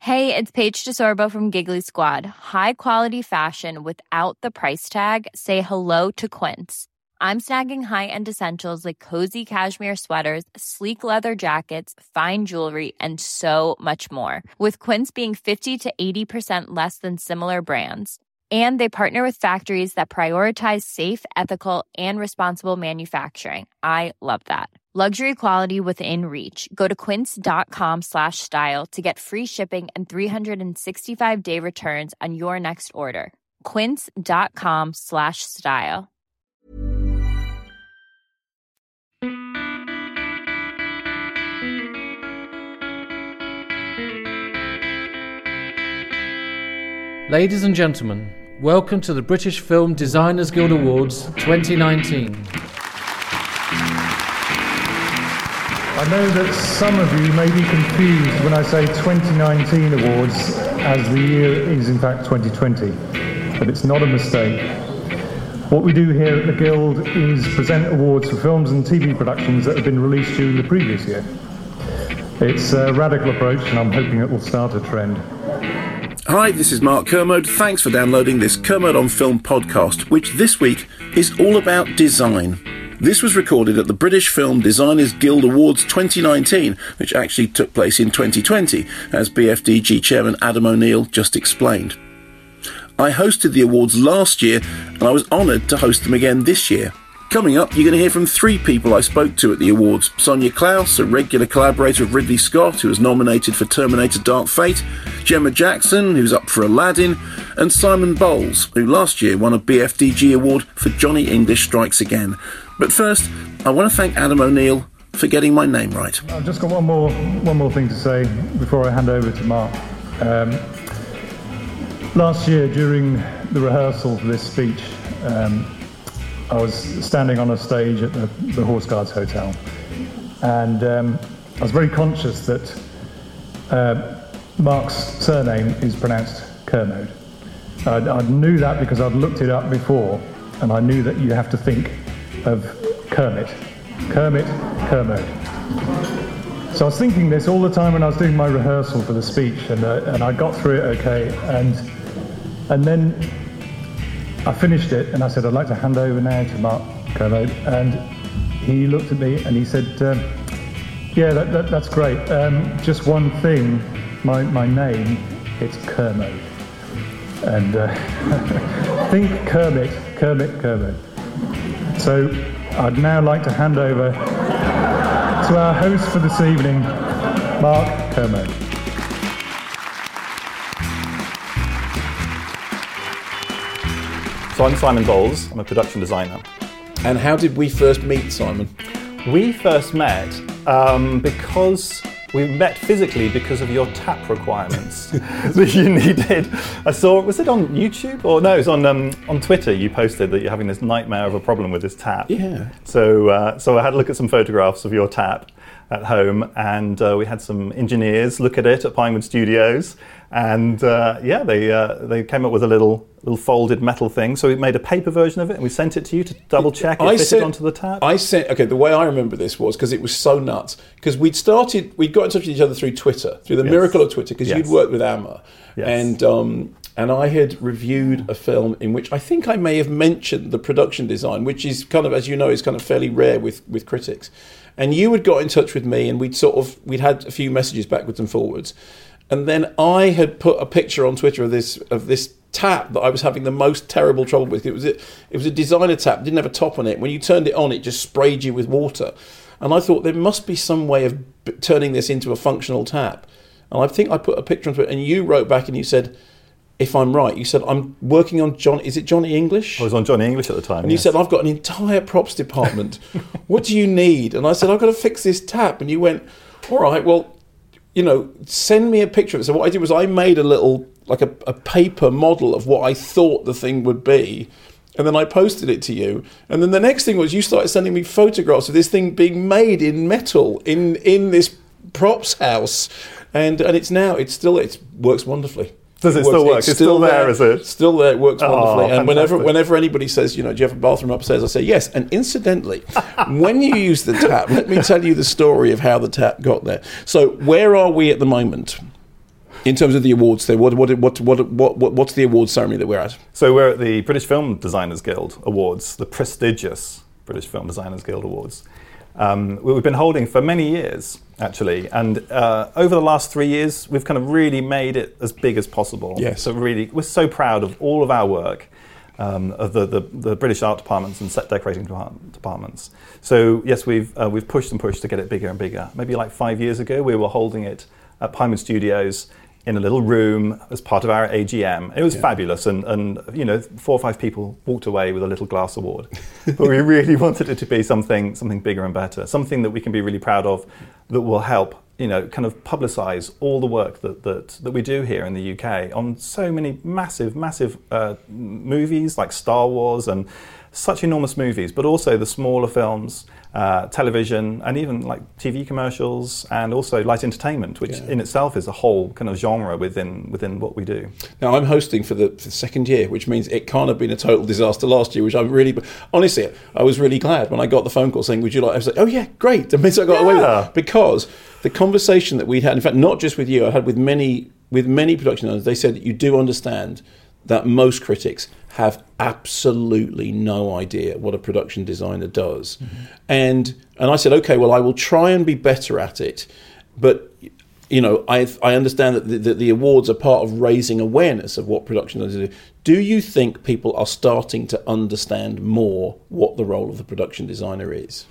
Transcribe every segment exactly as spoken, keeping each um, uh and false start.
Hey, it's Paige DeSorbo from Giggly Squad. High quality fashion without the price tag. Say hello to Quince. I'm snagging high-end essentials like cozy cashmere sweaters, sleek leather jackets, fine jewelry, and so much more. With Quince being fifty to eighty percent less than similar brands. And they partner with factories that prioritize safe, ethical, and responsible manufacturing. I love that. Luxury quality within reach. Go to quince.com slash style to get free shipping and three sixty-five day returns on your next order. Quince.com slash style. Ladies and gentlemen, welcome to the British Film Designers Guild Awards twenty nineteen. I know that some of you may be confused when I say twenty nineteen awards, as the year is in fact twenty twenty, but it's not a mistake. What we do here at the Guild is present awards for films and T V productions that have been released during the previous year. It's a radical approach, and I'm hoping it will start a trend. Hi, this is Mark Kermode. Thanks for downloading this Kermode on Film podcast, which this week is all about design. This was recorded at the British Film Designers Guild Awards twenty nineteen, which actually took place in twenty twenty, as B F D G chairman Adam O'Neill just explained. I hosted the awards last year, and I was honoured to host them again this year. Coming up, you're going to hear from three people I spoke to at the awards. Sonia Klaus, a regular collaborator of Ridley Scott, who was nominated for Terminator Dark Fate, Gemma Jackson, who's up for Aladdin, and Simon Bowles, who last year won a B F D G award for Johnny English Strikes Again. But first, I want to thank Adam O'Neill for getting my name right. I've just got one more one more thing to say before I hand over to Mark. Um, last year, during the rehearsal for this speech, um, I was standing on a stage at the, the Horse Guards Hotel, and um, I was very conscious that uh, Mark's surname is pronounced Kermode. I, I knew that because I'd looked it up before, and I knew that you have to think of Kermit. Kermit, Kermode. So I was thinking this all the time when I was doing my rehearsal for the speech, and uh, and I got through it okay, and and then I finished it, and I said, I'd like to hand over now to Mark Kermode, and he looked at me and he said, um, yeah, that, that, that's great. Um, just one thing, my, my name, it's Kermode. And uh, think Kermit, Kermit, Kermode. So I'd now like to hand over to our host for this evening, Mark Kermode. So I'm Simon Bowles, I'm a production designer. And how did we first meet, Simon? We first met um, because we met physically because of your tap requirements that you needed. I saw, was it on YouTube? Or no, it was on um, on Twitter. You posted that you're having this nightmare of a problem with this tap. Yeah. So, uh, so I had a look at some photographs of your tap at home, and uh, we had some engineers look at it at Pinewood Studios, and uh, yeah, they uh, they came up with a little little folded metal thing. So we made a paper version of it, and we sent it to you to double check it I fitted sent, onto the tap. I sent okay. The way I remember this was because it was so nuts. Because we'd started, we'd got in touch with each other through Twitter, through the Yes. miracle of Twitter, because Yes. you'd worked with Amma, Yes. and um, and I had reviewed a film in which I think I may have mentioned the production design, which is kind of, as you know, is kind of fairly rare with with critics. And you had got in touch with me, and we'd sort of we'd had a few messages backwards and forwards, and then I had put a picture on Twitter of this of this tap that I was having the most terrible trouble with. It was a, it was a designer tap, didn't have a top on it. When you turned it on, it just sprayed you with water, and I thought there must be some way of b- turning this into a functional tap. And I think I put a picture on Twitter, and you wrote back and you said, if I'm right, you said, I'm working on John. Is it Johnny English? I was on Johnny English at the time. And yes. you said, I've got an entire props department. What do you need? And I said, I've got to fix this tap. And you went, all right, well, you know, send me a picture of it. So what I did was I made a little, like a, a paper model of what I thought the thing would be. And then I posted it to you. And then the next thing was you started sending me photographs of this thing being made in metal in, in this props house. And and it's now, it's still, it works wonderfully. Does it, it still works. work? It's, it's still, still there, there, is it? Still there. It works oh, wonderfully. And fantastic. whenever whenever anybody says, you know, do you have a bathroom upstairs? I say, yes. And incidentally, when you use the tap, let me tell you the story of how the tap got there. So where are we at the moment? In terms of the awards, though, what what what what what, what what's the awards ceremony that we're at? So we're at the British Film Designers Guild Awards, the prestigious British Film Designers Guild Awards. Um, we've been holding for many years, actually, and uh, over the last three years, we've kind of really made it as big as possible. Yes. So really, we're so proud of all of our work, um, of the, the, the British art departments and set decorating departments. So yes, we've uh, we've pushed and pushed to get it bigger and bigger. Maybe like five years ago, we were holding it at Pinewood Studios in a little room as part of our A G M. It was yeah. fabulous, and, and you know, four or five people walked away with a little glass award. But we really wanted it to be something something bigger and better, something that we can be really proud of, that will help, you know, kind of publicise all the work that, that that we do here in the U K on so many massive, massive uh, movies like Star Wars and such enormous movies, but also the smaller films, uh, television, and even like T V commercials, and also light entertainment, which yeah. in itself is a whole kind of genre within within what we do. Now, I'm hosting for the, for the second year, which means it can't have been a total disaster last year, which I'm really, honestly, I was really glad when I got the phone call saying, would you like, I was like, oh yeah, great, the minute I got yeah. away with it. Because the conversation that we'd had, in fact, not just with you, I had with many, with many production owners, they said that you do understand that most critics have absolutely no idea what a production designer does. Mm-hmm. And and I said, okay, well, I will try and be better at it. But, you know, I I understand that the, that the awards are part of raising awareness of what production designers do. Do you think people are starting to understand more what the role of the production designer is?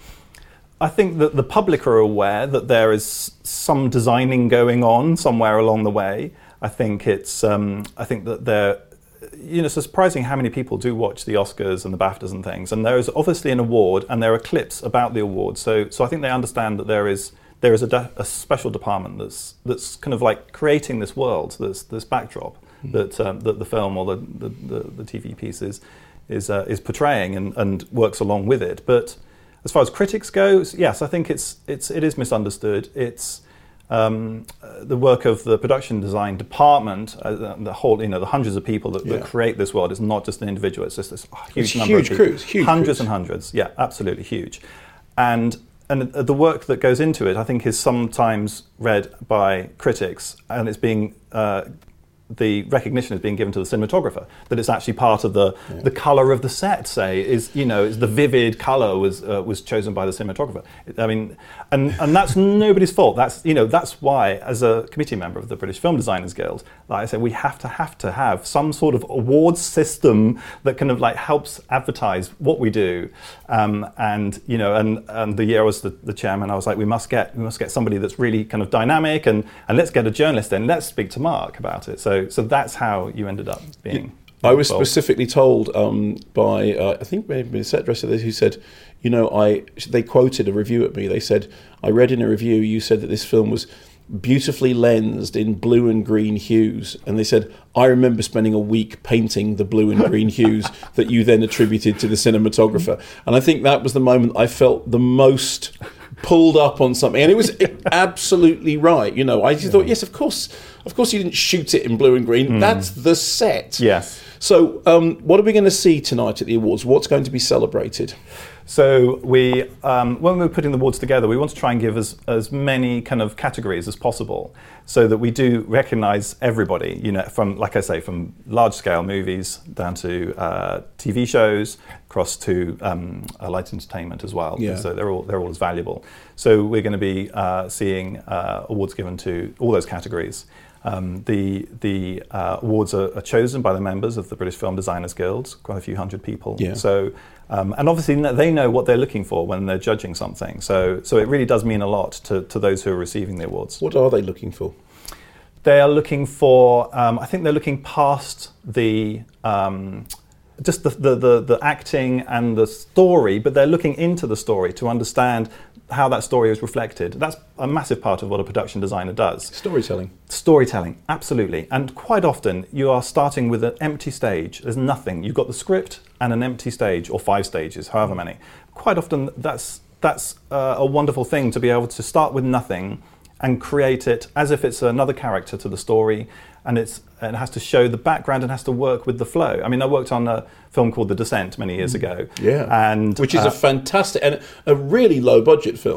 I think that the public are aware that there is some designing going on somewhere along the way. I think it's, um, I think that they're, you know, it's surprising how many people do watch the Oscars and the BAFTAs and things. And there is obviously an award, and there are clips about the award. So, so I think they understand that there is there is a, de- a special department that's that's kind of like creating this world, this this backdrop mm. that um, that the film or the the, the, the T V piece is is, uh, is portraying and, and works along with it. But as far as critics go, yes, I think it's it's it is misunderstood. It's Um, the work of the production design department, uh, the whole, you know, the hundreds of people that, yeah. that create this world is not just an individual. It's just this huge it's number huge of people, crews, huge hundreds crews. and hundreds. Yeah, absolutely huge. And and the work that goes into it, I think, is sometimes read by critics, and it's being uh, the recognition is being given to the cinematographer, that it's actually part of the yeah. the colour of the set. Say is you know is the vivid colour was uh, was chosen by the cinematographer. I mean, and and that's nobody's fault. That's you know that's why, as a committee member of the British Film Designers Guild, like I said, we have to have to have some sort of awards system that kind of like helps advertise what we do. Um, and you know, and and the year I was the, the chairman, I was like, we must get we must get somebody that's really kind of dynamic, and and let's get a journalist in. Let's speak to Mark about it. So. So that's how you ended up being. I was involved. specifically told um, by uh, I think maybe a set dresser who said, you know, I they quoted a review at me. They said, I read in a review you said that this film was beautifully lensed in blue and green hues, and they said, I remember spending a week painting the blue and green hues that you then attributed to the cinematographer. And I think that was the moment I felt the most pulled up on something, and it was absolutely right. You know, I just yeah. thought, yes, of course, of course, you didn't shoot it in blue and green. Mm. That's the set. Yes. So, um, what are we going to see tonight at the awards? What's going to be celebrated? So we, um, when we were putting the awards together, we want to try and give as as many kind of categories as possible, so that we do recognise everybody. You know, from like I say, from large scale movies down to uh, T V shows, across to um, uh, light entertainment as well. Yeah. So they're all they're all as valuable. So we're going to be uh, seeing uh, awards given to all those categories. Um, the the uh, awards are, are chosen by the members of the British Film Designers Guild, quite a few hundred people. Yeah. So, um, and obviously they know what they're looking for when they're judging something. So, so it really does mean a lot to, to those who are receiving the awards. What are they looking for? They are looking for. Um, I think they're looking past the. Um, just the, the, the, the acting and the story, but they're looking into the story to understand how that story is reflected. That's a massive part of what a production designer does. Storytelling. Storytelling, absolutely. And quite often you are starting with an empty stage. There's nothing. You've got the script and an empty stage, or five stages, however many. Quite often that's that's uh, a wonderful thing, to be able to start with nothing and create it as if it's another character to the story, and it's and it has to show the background and has to work with the flow. I mean, I worked on a film called The Descent many years ago. Yeah, and which is uh, a fantastic and a really low budget film.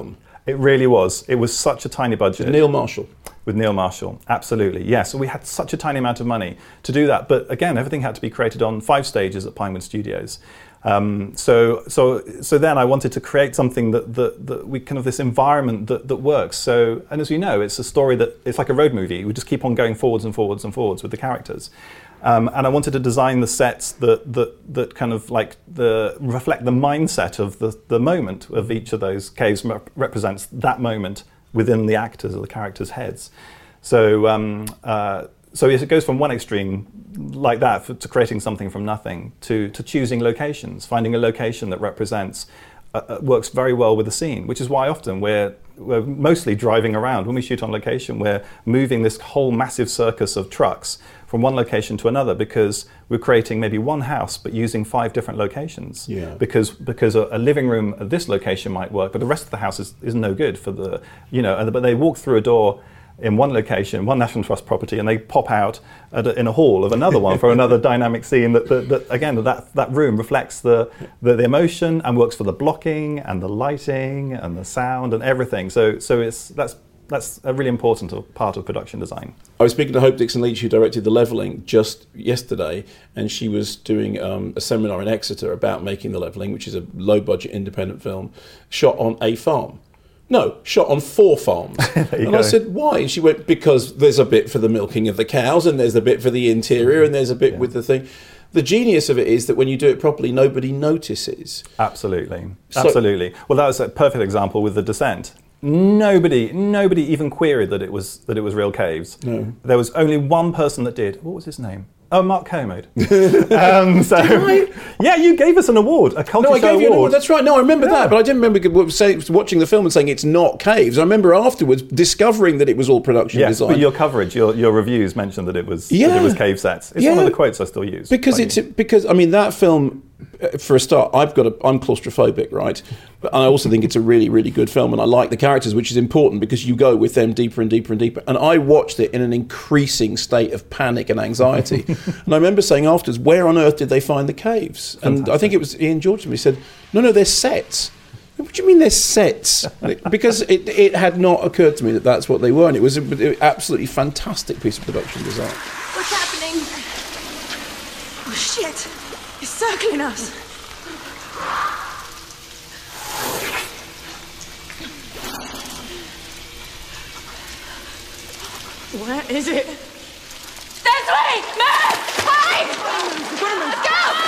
It really was. It was such a tiny budget. Neil Marshall. With Neil Marshall, absolutely. Yes, yeah, so we had such a tiny amount of money to do that. But again, everything had to be created on five stages at Pinewood Studios. Um, so, so, so then I wanted to create something that, that, that we kind of this environment that, that works. So, and as you know, it's a story that it's like a road movie. We just keep on going forwards and forwards and forwards with the characters. Um, and I wanted to design the sets that that that kind of like the reflect the mindset of the the moment of each of those caves rep- represents that moment within the actors or the characters' heads. So. Um, uh, So yes, it goes from one extreme like that for, to creating something from nothing to, to choosing locations, finding a location that represents, uh, uh, works very well with the scene, which is why often we're, we're mostly driving around. When we shoot on location, we're moving this whole massive circus of trucks from one location to another because we're creating maybe one house but using five different locations. Yeah. Because because a, a living room at this location might work, but the rest of the house is, is no good for the, you know, and, but they walk through a door in one location, one National Trust property, and they pop out at a, in a hall of another one for another dynamic scene. That, that, that again, that that room reflects the, the the emotion and works for the blocking and the lighting and the sound and everything. So so it's that's that's a really important part of production design. I was speaking to Hope Dixon-Leach, who directed The Levelling, just yesterday, and she was doing um, a seminar in Exeter about making The Levelling, which is a low-budget independent film shot on a farm. No, shot on four farms. And go. I said, why? And she went, because there's a bit for the milking of the cows, and there's a bit for the interior, and there's a bit yeah. with the thing. The genius of it is that when you do it properly, nobody notices. Absolutely. So, Absolutely. Well, that was a perfect example with The Descent. Nobody, nobody even queried that it was that it was real caves. No. There was only one person that did. What was his name? Oh, Mark Kermode. um, so, yeah, you gave us an award, a culture no, I show gave you award. An award. That's right. No, I remember yeah. that, but I didn't remember saying, watching the film and saying it's not caves. I remember afterwards discovering that it was all production yes, design. But your coverage, your your reviews mentioned that it was yeah. that it was cave sets. It's yeah. one of the quotes I still use. Because it's you. because I mean that film. For a start, I've got a, I'm claustrophobic, right? But I also think it's a really, really good film, and I like the characters, which is important because you go with them deeper and deeper and deeper. And I watched it in an increasing state of panic and anxiety. And I remember saying afterwards, "Where on earth did they find the caves?" Fantastic. And I think it was Ian Georgeson. He said, "No, no, they're sets." What do you mean they're sets? Because it it had not occurred to me that that's what they were, and it was an absolutely fantastic piece of production design. What's happening? Oh shit! It's circling us. Where is it? This way! Move! Hide! Let's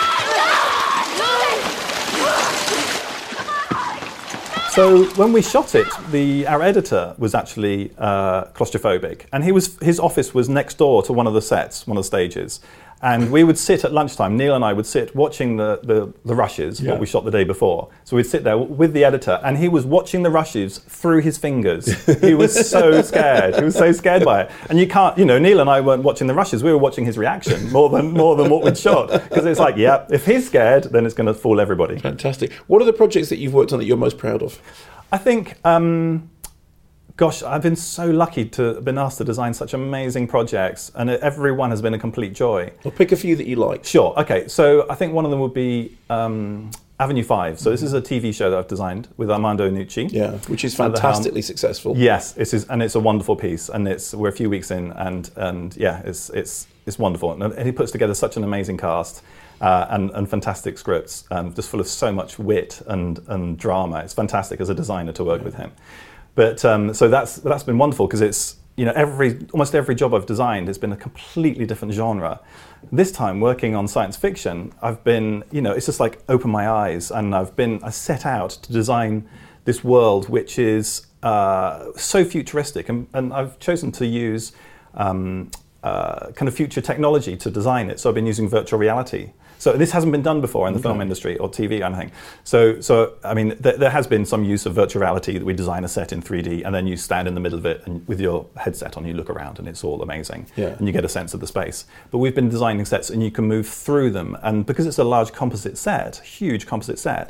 go! So when we shot it, the our editor was actually uh, claustrophobic, and he was his office was next door to one of the sets, one of the stages. And we would sit at lunchtime, Neil and I would sit watching the, the, the rushes, yeah. what we shot the day before. So we'd sit there with the editor, and he was watching the rushes through his fingers. He was so scared. He was so scared by it. And you can't, you know, Neil and I weren't watching the rushes. We were watching his reaction more than more than what we'd shot. Because it's like, yeah, if he's scared, then it's going to fool everybody. Fantastic. What are the projects that you've worked on that you're most proud of? I think... Um, Gosh, I've been so lucky to have been asked to design such amazing projects, and every one has been a complete joy. Well, pick a few that you like. Sure, okay. So I think one of them would be um, Avenue five. So this is a T V show that I've designed with Armando Iannucci. Yeah, which is fantastically successful. Yes, it is, and it's a wonderful piece, and it's we're a few weeks in, and and yeah, it's it's it's wonderful, and he puts together such an amazing cast. Uh, and, and fantastic scripts, um, just full of so much wit and, and drama. It's fantastic as a designer to work yeah. with him. But um, so that's that's been wonderful because it's you know every almost every job I've designed has been a completely different genre. This time working on science fiction, I've been you know it's just like open my eyes, and I've been I set out to design this world which is uh, so futuristic, and, and I've chosen to use um, uh, kind of future technology to design it. So I've been using virtual reality. So this hasn't been done before in the okay. film industry or T V or anything. So, so I mean, th- there has been some use of virtual reality that we design a set in three D and then you stand in the middle of it and with your headset on, you look around and it's all amazing. Yeah. And you get a sense of the space. But we've been designing sets and you can move through them. And because it's a large composite set, huge composite set,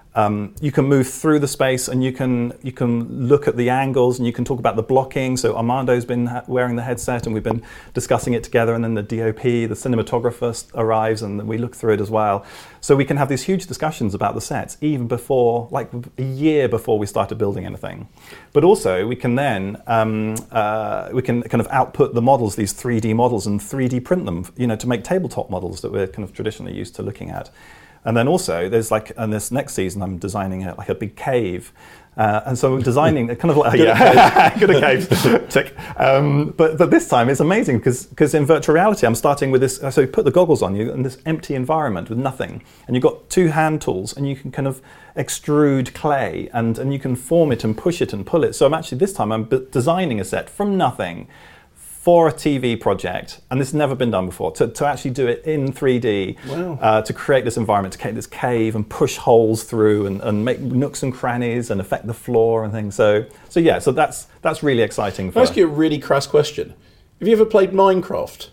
Um, you can move through the space, and you can you can look at the angles, and you can talk about the blocking. So Armando's been ha- wearing the headset, and we've been discussing it together. And then the D O P, the cinematographer, arrives, and we look through it as well. So we can have these huge discussions about the sets, even before, like a year before we started building anything. But also, we can then um, uh, we can kind of output the models, these three D models, and three D print them, you know, to make tabletop models that we're kind of traditionally used to looking at. And then also, there's like, in this next season, I'm designing a, like a big cave. Uh, and so I'm designing a kind of like, good yeah, good at caves, tick. Um, but, but this time it's amazing because because in virtual reality, I'm starting with this, so you put the goggles on you in this empty environment with nothing. And you've got two hand tools, and you can kind of extrude clay, and, and you can form it and push it and pull it. So I'm actually, this time I'm b- designing a set from nothing for a T V project, and this has never been done before, to, to actually do it in three D, wow. uh, to create this environment, to create this cave and push holes through and, and make nooks and crannies and affect the floor and things. So, so yeah, so that's that's really exciting. Can I ask you a really crass question? Have you ever played Minecraft?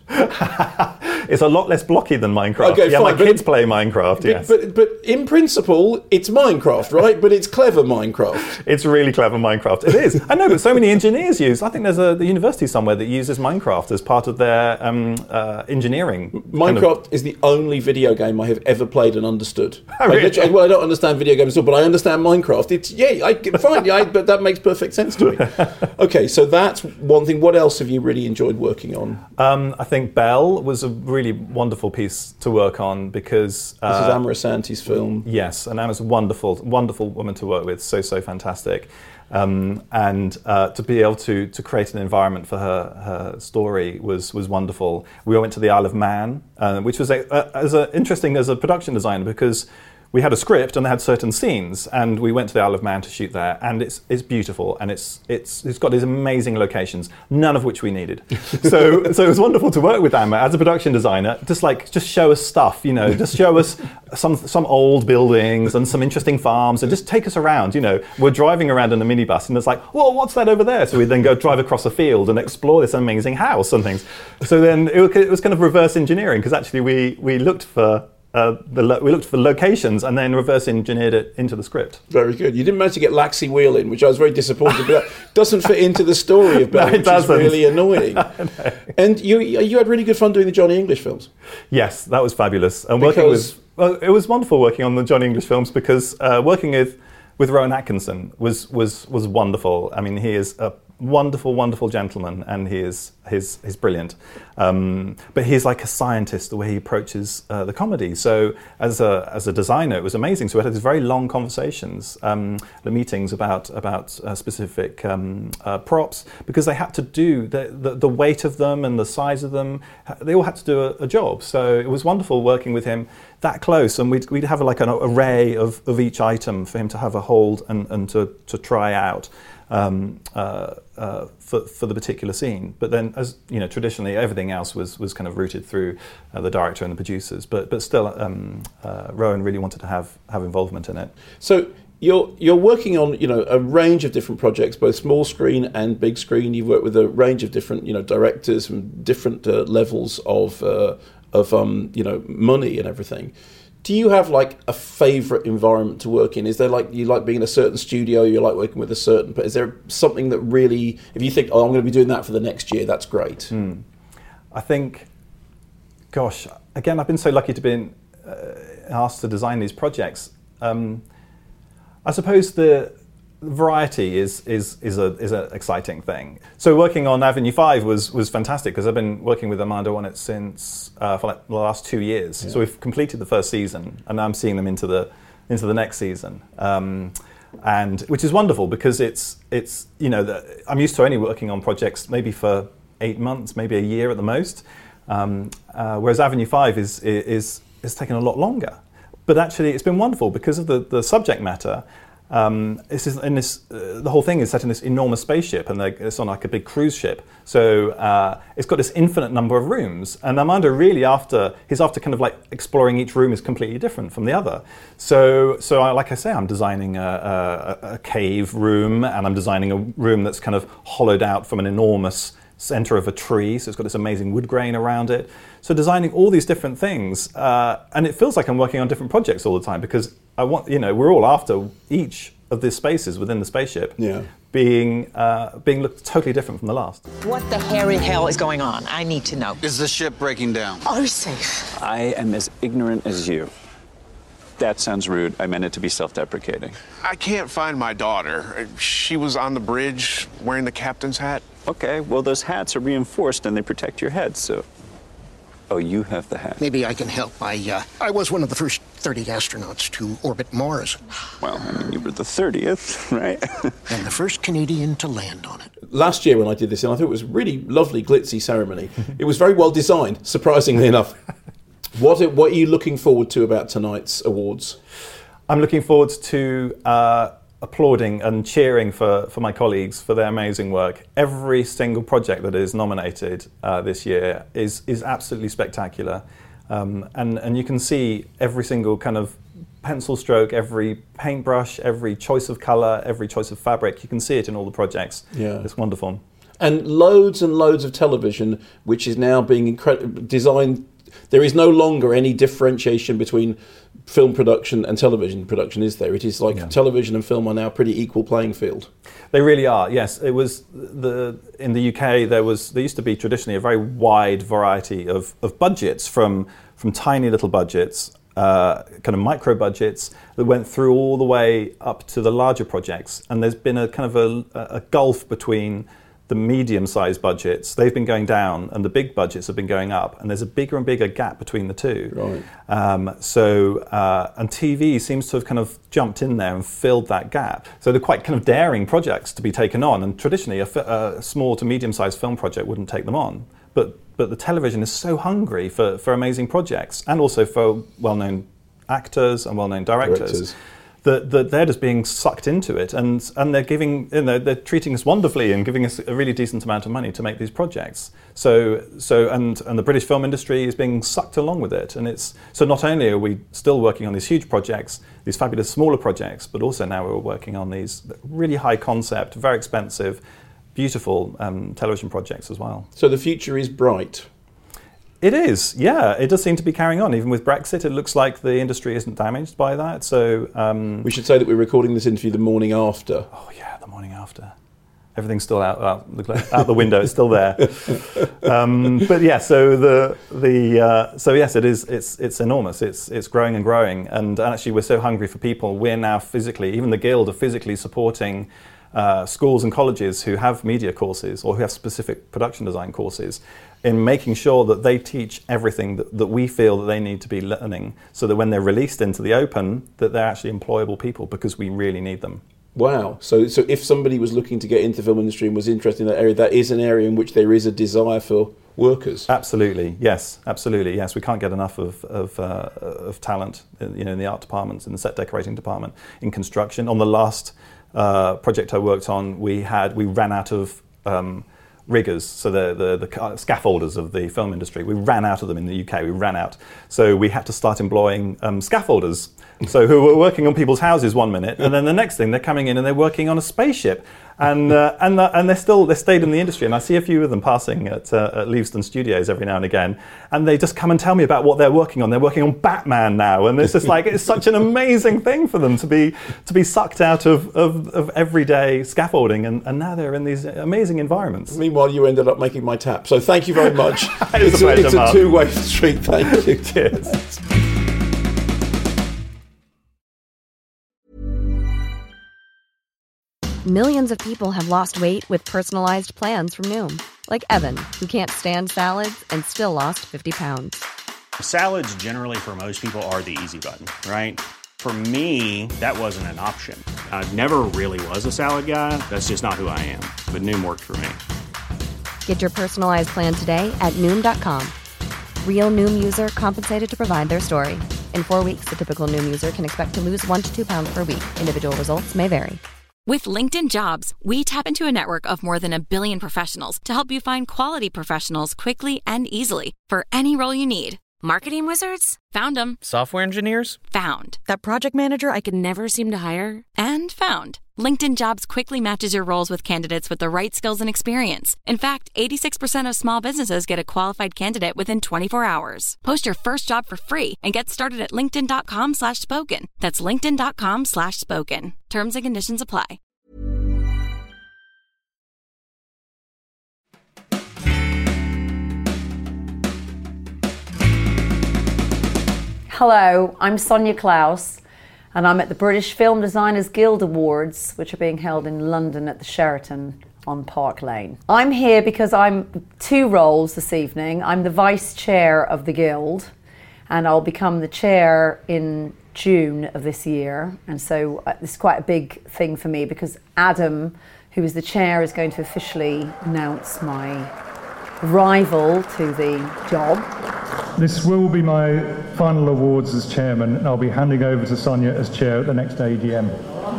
It's a lot less blocky than Minecraft. Okay, yeah, fine, my but, kids play Minecraft, but, yes. But, but in principle, it's Minecraft, right? But it's clever Minecraft. It's really clever Minecraft. It is. I know, but so many engineers use. I think there's a the university somewhere that uses Minecraft as part of their um, uh, engineering. Minecraft kind of. is the only video game I have ever played and understood. Oh, really? I literally, well, I don't understand video games at all, but I understand Minecraft. It's yeah, I, fine, yeah, I, but that makes perfect sense to me. Okay, so that's one thing. What else have you really enjoyed working on? Um, I think Belle was a really wonderful piece to work on because uh, this is Amara Santi's film. Yes, and Amara's a wonderful, wonderful woman to work with. So, so fantastic, um, and uh, to be able to to create an environment for her her story was was wonderful. We went to the Isle of Man, uh, which was a, a, as a, interesting as a production designer because we had a script and they had certain scenes, and we went to the Isle of Man to shoot there, and it's it's beautiful, and it's it's it's got these amazing locations, none of which we needed. So so it was wonderful to work with Amma as a production designer. Just like just show us stuff, you know, just show us some some old buildings and some interesting farms, and just take us around. You know, we're driving around in a minibus, and it's like, well, what's that over there? So we then go drive across a field and explore this amazing house and things. So then it, it was kind of reverse engineering because actually we we looked for. Uh, the lo- we looked for locations and then reverse engineered it into the script. Very good. You didn't manage to get Laxi Wheel in, which I was very disappointed, but that doesn't fit into the story of Belle, no, which is really annoying. And you you had really good fun doing the Johnny English films. Yes, that was fabulous. And because working with well, it was wonderful working on the Johnny English films because uh, working with with Rowan Atkinson was was was wonderful. I mean, he is a wonderful, wonderful gentleman, and he is he's he's brilliant. Um, but he's like a scientist the way he approaches uh, the comedy. So as a as a designer, it was amazing. So we had these very long conversations, um, the meetings about about uh, specific um, uh, props because they had to do the, the the weight of them and the size of them. They all had to do a, a job. So it was wonderful working with him that close, and we'd we'd have like an array of, of each item for him to have a hold and, and to to try out. Um, uh, uh, for for the particular scene, but then, as you know, traditionally everything else was was kind of routed through uh, the director and the producers. But but still, um, uh, Rowan really wanted to have have involvement in it. So you're you're working on you know a range of different projects, both small screen and big screen. You've worked with a range of different you know directors from different uh, levels of uh, of um, you know money and everything. Do you have like a favourite environment to work in? Is there like you like being in a certain studio? You like working with a certain, but is there something that really, if you think, oh, I'm going to be doing that for the next year, that's great? Mm. I think, gosh, again, I've been so lucky to be uh, asked to design these projects. Um, I suppose the variety is is is a is an exciting thing. So working on Avenue Five was was fantastic because I've been working with Armando on it since uh, for like the last two years. Yeah. So we've completed the first season, and now I'm seeing them into the into the next season, um, and which is wonderful because it's it's you know the, I'm used to only working on projects maybe for eight months, maybe a year at the most, um, uh, whereas Avenue Five is is is taking a lot longer. But actually, it's been wonderful because of the the subject matter. Um, this is in this. Uh, the whole thing is set in this enormous spaceship, and it's on like a big cruise ship. So uh, it's got this infinite number of rooms. And Armando really after he's after kind of like exploring each room is completely different from the other. So so I, like I say, I'm designing a, a, a cave room, and I'm designing a room that's kind of hollowed out from an enormous center of a tree, so it's got this amazing wood grain around it. So designing all these different things, uh, and it feels like I'm working on different projects all the time because I want, you know, we're all after each of these spaces within the spaceship yeah. being uh, being looked totally different from the last. What the hairy hell is going on? I need to know. Is the ship breaking down? Are you safe? I am as ignorant as you. That sounds rude. I meant it to be self-deprecating. I can't find my daughter. She was on the bridge wearing the captain's hat. Okay, well, those hats are reinforced and they protect your head, so... Oh, you have the hat. Maybe I can help. I, uh, I was one of the first thirty astronauts to orbit Mars. Well, I mean, you were the thirtieth, right? And the first Canadian to land on it. Last year when I did this, and I thought it was a really lovely, glitzy ceremony. It was very well designed, surprisingly enough. What are, what are you looking forward to about tonight's awards? I'm looking forward to uh, applauding and cheering for, for my colleagues for their amazing work. Every single project that is nominated uh, this year is is absolutely spectacular. Um, and, and you can see every single kind of pencil stroke, every paintbrush, every choice of colour, every choice of fabric. You can see it in all the projects. Yeah. It's wonderful. And loads and loads of television, which is now being incre- designed. There is no longer any differentiation between film production and television production, is there? It is like yeah. television and film are now pretty equal playing field. They really are, yes. It was the in the U K there was there used to be traditionally a very wide variety of, of budgets from from tiny little budgets, uh, kind of micro budgets that went through all the way up to the larger projects. And there's been a kind of a, a gulf between the medium-sized budgets. They've been going down, and the big budgets have been going up, and there's a bigger and bigger gap between the two. Right. Um, so, uh, and T V seems to have kind of jumped in there and filled that gap. So they're quite kind of daring projects to be taken on, and traditionally a, fi- a small to medium-sized film project wouldn't take them on. But but the television is so hungry for, for amazing projects, and also for well-known actors and well-known directors. directors. That, that they're just being sucked into it, and and they're giving, you know, they're treating us wonderfully and giving us a really decent amount of money to make these projects. So so and and the British film industry is being sucked along with it, and it's so not only are we still working on these huge projects, these fabulous smaller projects, but also now we're working on these really high concept, very expensive, beautiful um, television projects as well. So the future is bright. It is, yeah. It does seem to be carrying on. Even with Brexit, it looks like the industry isn't damaged by that. So um, we should say that we're recording this interview the morning after. Oh yeah, the morning after. Everything's still out out the, out the window. It's still there. Um, but yeah, so the the uh, so yes, it is. It's it's enormous. It's it's growing and growing. And actually, we're so hungry for people. We're now physically, even the Guild are physically supporting uh, schools and colleges who have media courses or who have specific production design courses, in making sure that they teach everything that, that we feel that they need to be learning, so that when they're released into the open, that they're actually employable people, because we really need them. Wow. So so if somebody was looking to get into the film industry and was interested in that area, that is an area in which there is a desire for workers. Absolutely, yes, absolutely, yes. We can't get enough of of, uh, of talent, in, you know, in the art departments, in the set decorating department, in construction. On the last uh, project I worked on, we had we ran out of um, riggers, so the, the the scaffolders of the film industry. We ran out of them in the U K. We ran out, so we had to start employing um, scaffolders. So who were working on people's houses one minute, and then the next thing they're coming in and they're working on a spaceship, and uh, and the, and they're still they stayed in the industry. And I see a few of them passing at, uh, at Leavesden Studios every now and again, and they just come and tell me about what they're working on. They're working on Batman now, and it's just like it's such an amazing thing for them to be to be sucked out of of, of everyday scaffolding, and, and now they're in these amazing environments. Meanwhile, you ended up making my tap. So thank you very much. It's, it's a, pleasure, it's a two-way street. Thank you. Cheers. Millions of people have lost weight with personalized plans from Noom. Like Evan, who can't stand salads and still lost fifty pounds. Salads generally for most people are the easy button, right? For me, that wasn't an option. I never really was a salad guy. That's just not who I am. But Noom worked for me. Get your personalized plan today at Noom dot com. Real Noom user compensated to provide their story. In four weeks, the typical Noom user can expect to lose one to two pounds per week. Individual results may vary. With LinkedIn Jobs, we tap into a network of more than a billion professionals to help you find quality professionals quickly and easily for any role you need. Marketing wizards? Found them. Software engineers? Found. That project manager I could never seem to hire? And found. LinkedIn Jobs quickly matches your roles with candidates with the right skills and experience. In fact, eighty-six percent of small businesses get a qualified candidate within twenty-four hours. Post your first job for free and get started at linkedin.com slash spoken. That's linkedin.com slash spoken. Terms and conditions apply. Hello, I'm Sonia Klaus, and I'm at the British Film Designers Guild Awards, which are being held in London at the Sheraton on Park Lane. I'm here because I'm two roles this evening. I'm the vice chair of the Guild, and I'll become the chair in June of this year. And so uh, this is quite a big thing for me because Adam, who is the chair, is going to officially announce my arrival to the job. This will be my final awards as chairman, and I'll be handing over to Sonia as chair at the next A G M.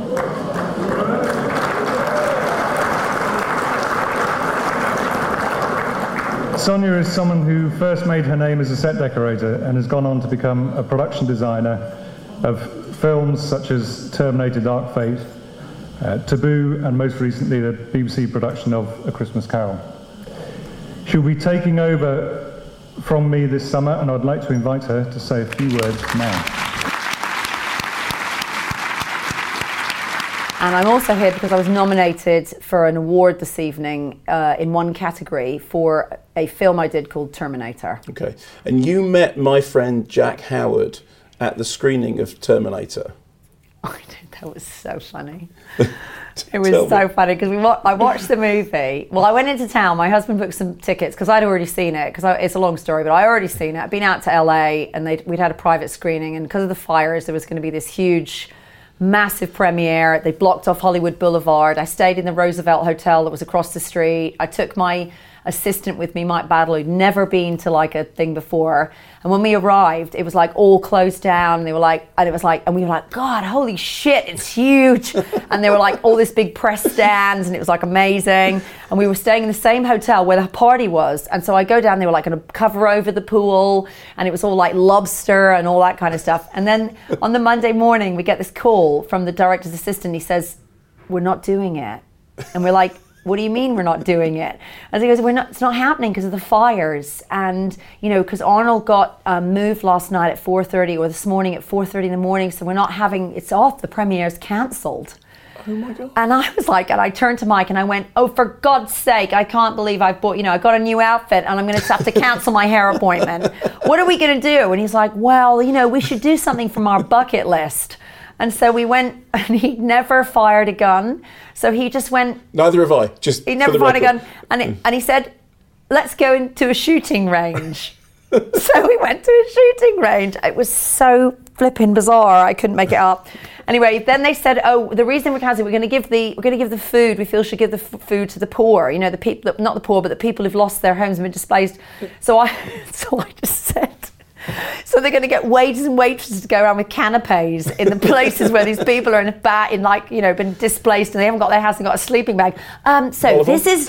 Sonia is someone who first made her name as a set decorator and has gone on to become a production designer of films such as Terminator Dark Fate, uh, Taboo, and most recently the B B C production of A Christmas Carol. She'll be taking over from me this summer, and I'd like to invite her to say a few words now. And I'm also here because I was nominated for an award this evening uh, in one category for a film I did called Terminator. Okay. And you met my friend Jack Howard at the screening of Terminator. Oh, dude, that was so funny. It was so funny because we wa- I watched the movie. Well, I went into town. My husband booked some tickets because I'd already seen it. Because it's a long story, but I already seen it. I'd been out to L A and they'd, we'd had a private screening, and because of the fires, there was going to be this huge, massive premiere. They blocked off Hollywood Boulevard. I stayed in the Roosevelt Hotel that was across the street. I took my assistant with me, Mike Battle, who'd never been to like a thing before. And when we arrived, it was like all closed down. And they were like, and it was like, and we were like, God, holy shit, it's huge. And there were like all this big press stands, and it was like amazing. And we were staying in the same hotel where the party was. And so I go down, they were like going to cover over the pool, and it was all like lobster and all that kind of stuff. And then on the Monday morning, we get this call from the director's assistant. He says, we're not doing it. And we're like, what do you mean we're not doing it? And he goes, we're not, it's not happening because of the fires. And, you know, because Arnold got um, moved last night at four thirty or this morning at four thirty in the morning. So we're not having, it's off, the premiere's cancelled. Oh my God. And I was like, and I turned to Mike and I went, oh, for God's sake, I can't believe I've bought, you know, I got a new outfit and I'm going to have to cancel my hair appointment. What are we going to do? And he's like, well, you know, we should do something from our bucket list. And so we went, and he'd never fired a gun. So he just went... Neither have I, just He never fired record. a gun. And, it, and he said, let's go into a shooting range. So we went to a shooting range. It was so flipping bizarre. I couldn't make it up. Anyway, then they said, oh, the reason we're canceling, we're going to give the we're going to give the food. We feel should give the f- food to the poor. You know, the people, not the poor, but the people who've lost their homes and been displaced. So I, so I just said... So they're going to get waiters and waitresses to go around with canapes in the places where these people are in a bat, in like, you know, been displaced and they haven't got their house and got a sleeping bag. Um, so this is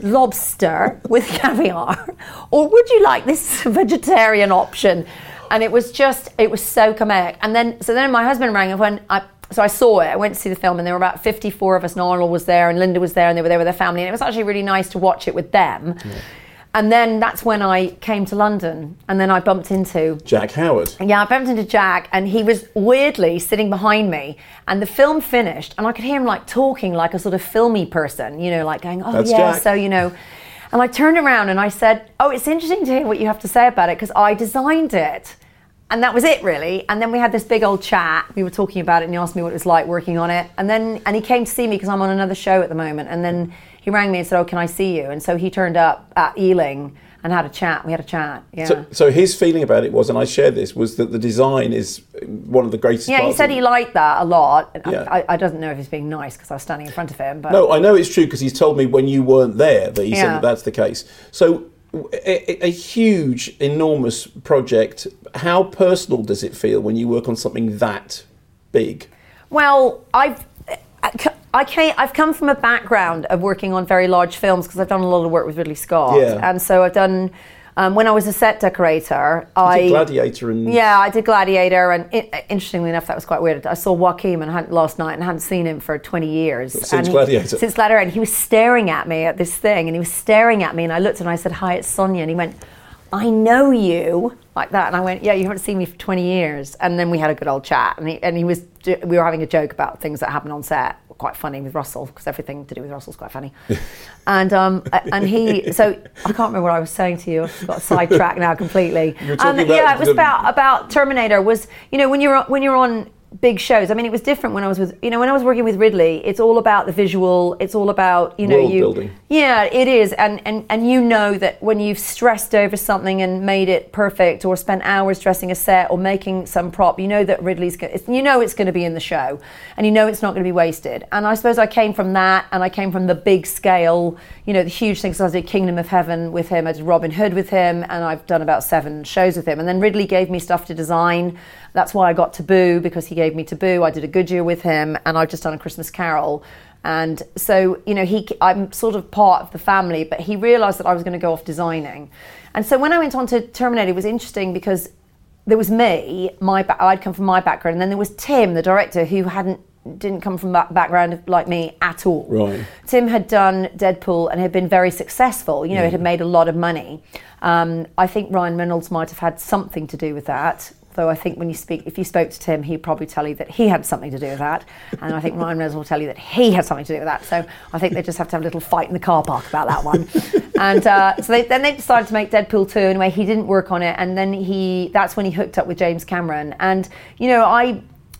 lobster with caviar, or would you like this vegetarian option? And it was just, it was so comic. And then, so then my husband rang and when I, so I saw it, I went to see the film, and there were about fifty-four of us, and Arnold was there and Linda was there, and they were there with their family, and it was actually really nice to watch it with them. Yeah. And then that's when I came to London, and then I bumped into... Jack Howard. Yeah, I bumped into Jack, and he was weirdly sitting behind me, and the film finished, and I could hear him like talking like a sort of filmy person, you know, like going, oh that's yeah, Jack. So, you know... And I turned around and I said, oh, it's interesting to hear what you have to say about it, because I designed it. And that was it, really. And then we had this big old chat. We were talking about it, and he asked me what it was like working on it. And then, and he came to see me because I'm on another show at the moment. And then he rang me and said, oh, can I see you? And so he turned up at Ealing and had a chat. We had a chat, yeah. So, so his feeling about it was, and I shared this, was that the design is one of the greatest Yeah, parts he said of he liked that a lot. Yeah. I, I doesn't know if he's being nice because I was standing in front of him. But No, I know it's true because he's told me when you weren't there that he Yeah. said that that's the case. So a, a huge, enormous project. How personal does it feel when you work on something that big? Well, I've... I came, I've come from a background of working on very large films because I've done a lot of work with Ridley Scott. Yeah. And so I've done Um, when I was a set decorator, I did Gladiator and yeah, I did Gladiator, and it, interestingly enough, that was quite weird. I saw Joaquin and hadn't, last night and hadn't seen him for twenty years. Since and he, Gladiator. Since Gladiator, and he was staring at me at this thing, and he was staring at me, and I looked and I said, "Hi, it's Sonia," and he went, "I know you," like that, and I went, "Yeah, you haven't seen me for twenty years." And then we had a good old chat, and he, and he was, we were having a joke about things that happened on set. Quite funny with Russell, because everything to do with Russell's quite funny. and um, and he, so I can't remember what I was saying to you. I've got sidetracked now completely. You were talking Um, about yeah, it was the- about about Terminator. Was, you know, when you're when you're on big shows. I mean, it was different when I was with, you know, when I was working with Ridley. It's all about the visual. It's all about, you know, world you. building. Yeah, it is, and and and you know that when you've stressed over something and made it perfect, or spent hours dressing a set or making some prop, you know that Ridley's, go- it's, you know, it's going to be in the show, and you know it's not going to be wasted. And I suppose I came from that, and I came from the big scale, you know, the huge things. So I did Kingdom of Heaven with him, I did Robin Hood with him, and I've done about seven shows with him. And then Ridley gave me stuff to design. That's why I got Taboo, because he gave me Taboo. I did a Goodyear with him, and I've just done a Christmas Carol. And so, you know, he, I'm sort of part of the family, but he realised that I was going to go off designing. And so when I went on to Terminator, it was interesting because there was me, my ba- I'd come from my background, and then there was Tim, the director, who hadn't didn't come from that background like me at all. Right. Tim had done Deadpool and had been very successful. You know, Yeah. it had made a lot of money. Um, I think Ryan Reynolds might have had something to do with that. Though I think when you speak, if you spoke to Tim, he'd probably tell you that he had something to do with that. And I think Ryan Reynolds will tell you that he had something to do with that. So I think they just have to have a little fight in the car park about that one. and uh, so they, then they decided to make Deadpool two. Anyway, he didn't work on it. And then he, that's when he hooked up with James Cameron. And, you know, I...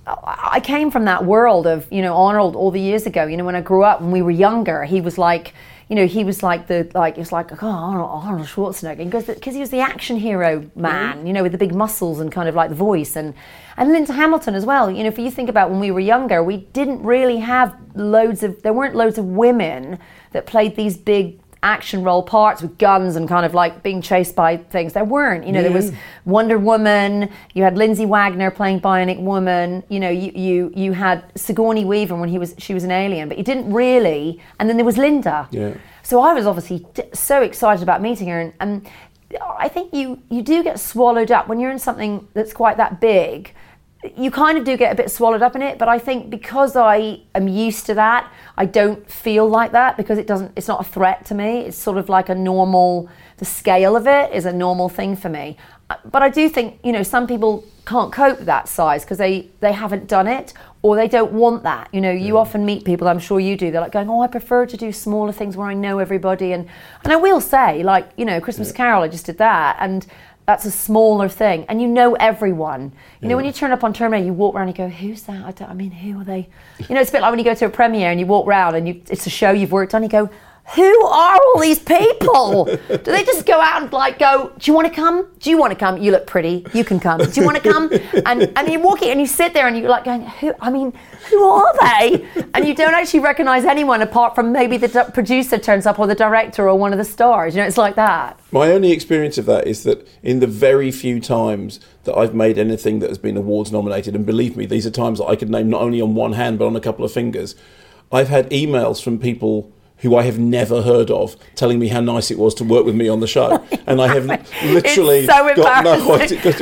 I came from that world of, you know, Arnold all the years ago. You know, when I grew up, when we were younger, he was like, you know, he was like the, like, it's like, oh, Arnold, Arnold Schwarzenegger. Because because he was the action hero man, mm-hmm. you know, with the big muscles and kind of like the voice. And, and Linda Hamilton as well. You know, if you think about when we were younger, we didn't really have loads of, there weren't loads of women that played these big action role parts with guns and kind of like being chased by things. There weren't, you know, Yeah. there was Wonder Woman, you had Lindsay Wagner playing Bionic Woman, you know, you you you had Sigourney Weaver when he was she was an alien, but you didn't really, and then there was Linda. Yeah. So I was obviously d- so excited about meeting her, and, and I think you you do get swallowed up when you're in something that's quite that big. You kind of do get a bit swallowed up in it, but I think because I am used to that, I don't feel like that because it doesn't, it's not a threat to me. It's sort of like a normal, the scale of it is a normal thing for me. But I do think, you know, some people can't cope with that size because they, they haven't done it or they don't want that. You know, you often meet people, I'm sure you do, they're like going, oh, I prefer to do smaller things where I know everybody. And, and I will say, like, you know, Christmas yeah. Carol, I just did that. And that's a smaller thing, and you know everyone. You yeah. know, when you turn up on Terminator, you walk around and you go, who's that? I, don't, I mean, who are they? You know, it's a bit like when you go to a premiere and you walk around and you, it's a show you've worked on, you go, who are all these people? Do they just go out and like go, do you want to come? Do you want to come? You look pretty, you can come. Do you want to come? And and you walk in and you sit there and you're like going, who, I mean, who are they? And you don't actually recognise anyone apart from maybe the d- producer turns up or the director or one of the stars. You know, it's like that. My only experience of that is that in the very few times that I've made anything that has been awards nominated, and believe me, these are times that I could name not only on one hand but on a couple of fingers, I've had emails from people who I have never heard of, telling me how nice it was to work with me on the show. And I have literally it's so got no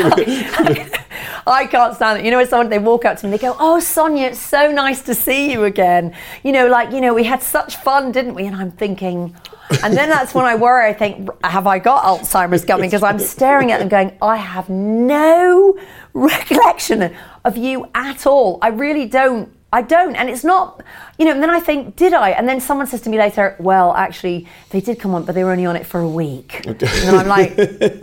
idea. I can't stand it. You know, when someone, they walk up to me, they go, oh, Sonia, it's so nice to see you again. You know, like, you know, we had such fun, didn't we? And I'm thinking, and then that's when I worry, I think, have I got Alzheimer's coming? Because I'm staring at them going, I have no recollection of you at all. I really don't. I don't, and it's not, you know, and then I think, did I? And then someone says to me later, well, actually, they did come on, but they were only on it for a week. And then I'm like,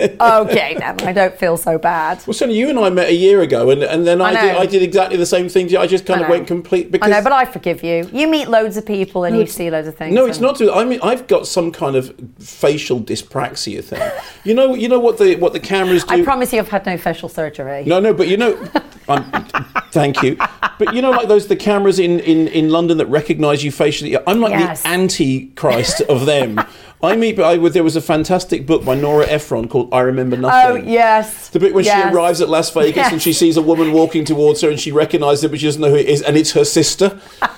okay, then, I don't feel so bad. Well, Sonia, you and I met a year ago, and, and then I, I, did, I did exactly the same thing. I just kind I of know. went complete, because... I know, but I forgive you. You meet loads of people and no, you see loads of things. No, it's not true. I mean, I've got some kind of facial dyspraxia thing. You know, you know what the what the cameras do? I promise you I've had no facial surgery. No, no, but you know... I'm, thank you. But you know, like those the cameras in, in, in London that recognise you facially. I'm like yes. the anti-Christ of them. I meet. I there was a fantastic book by Nora Ephron called "I Remember Nothing." Oh yes. The bit when yes. she arrives at Las Vegas yes. and she sees a woman walking towards her and she recognises it, but she doesn't know who it is, and it's her sister.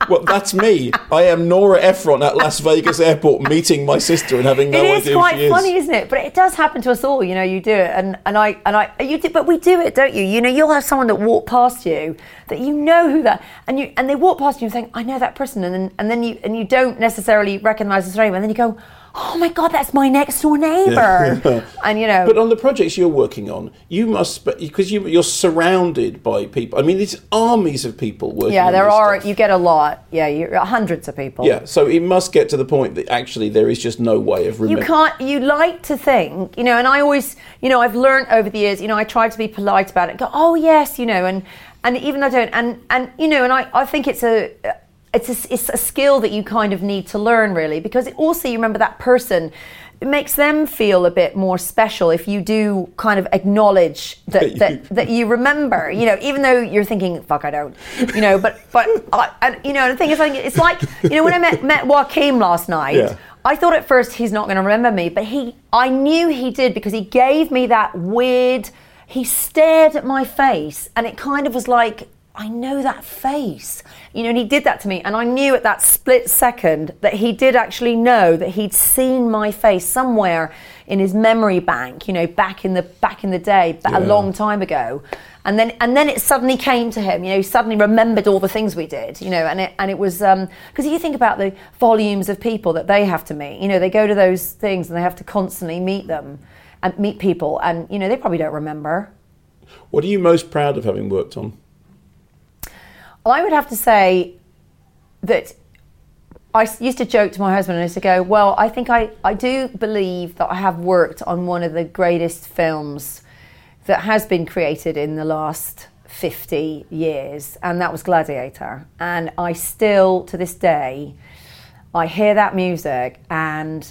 Well, that's me. I am Nora Ephron at Las Vegas airport meeting my sister and having no idea who she is. It is quite funny, isn't it? But it does happen to us all. You know, you do it, and, and I and I you do, but we do it, don't you? You know, you'll have someone that walk past you that you know who that, and you and they walk past you and think, I know that person, and then and then you and you don't necessarily recognise his name, and then you go, oh my God, that's my next door neighbour. Yeah. And you know. But on the projects you're working on, you must, because you, you're surrounded by people. I mean, there's armies of people working yeah, on there this are, stuff. you get a lot. Yeah, you're hundreds of people. Yeah, so it must get to the point that actually there is just no way of remembering. You can't, you like to think, you know, and I always, you know, I've learned over the years, you know, I try to be polite about it, go, oh yes, you know, and, and even though I don't, and, and you know, and I, I think it's a, it's a, it's a skill that you kind of need to learn really, because it also, you remember that person, it makes them feel a bit more special if you do kind of acknowledge that that, that you remember, you know, even though you're thinking, fuck, I don't, you know, but, but I, and, you know, the thing is, like, it's like, you know, when I met, met Joaquin last night, yeah. I thought at first he's not going to remember me, but he, I knew he did because he gave me that weird, he stared at my face and it kind of was like, I know that face, you know, and he did that to me, and I knew at that split second that he did actually know that he'd seen my face somewhere in his memory bank, you know, back in the back in the day, yeah. a long time ago, and then and then it suddenly came to him, you know, he suddenly remembered all the things we did, you know, and it and it was because um, you think about the volumes of people that they have to meet, you know, they go to those things and they have to constantly meet them and meet people, and you know, they probably don't remember. What are you most proud of having worked on? Well, I would have to say that I used to joke to my husband and I used to go, well, I think I, I do believe that I have worked on one of the greatest films that has been created in the last fifty years, and that was Gladiator. And I still, to this day, I hear that music and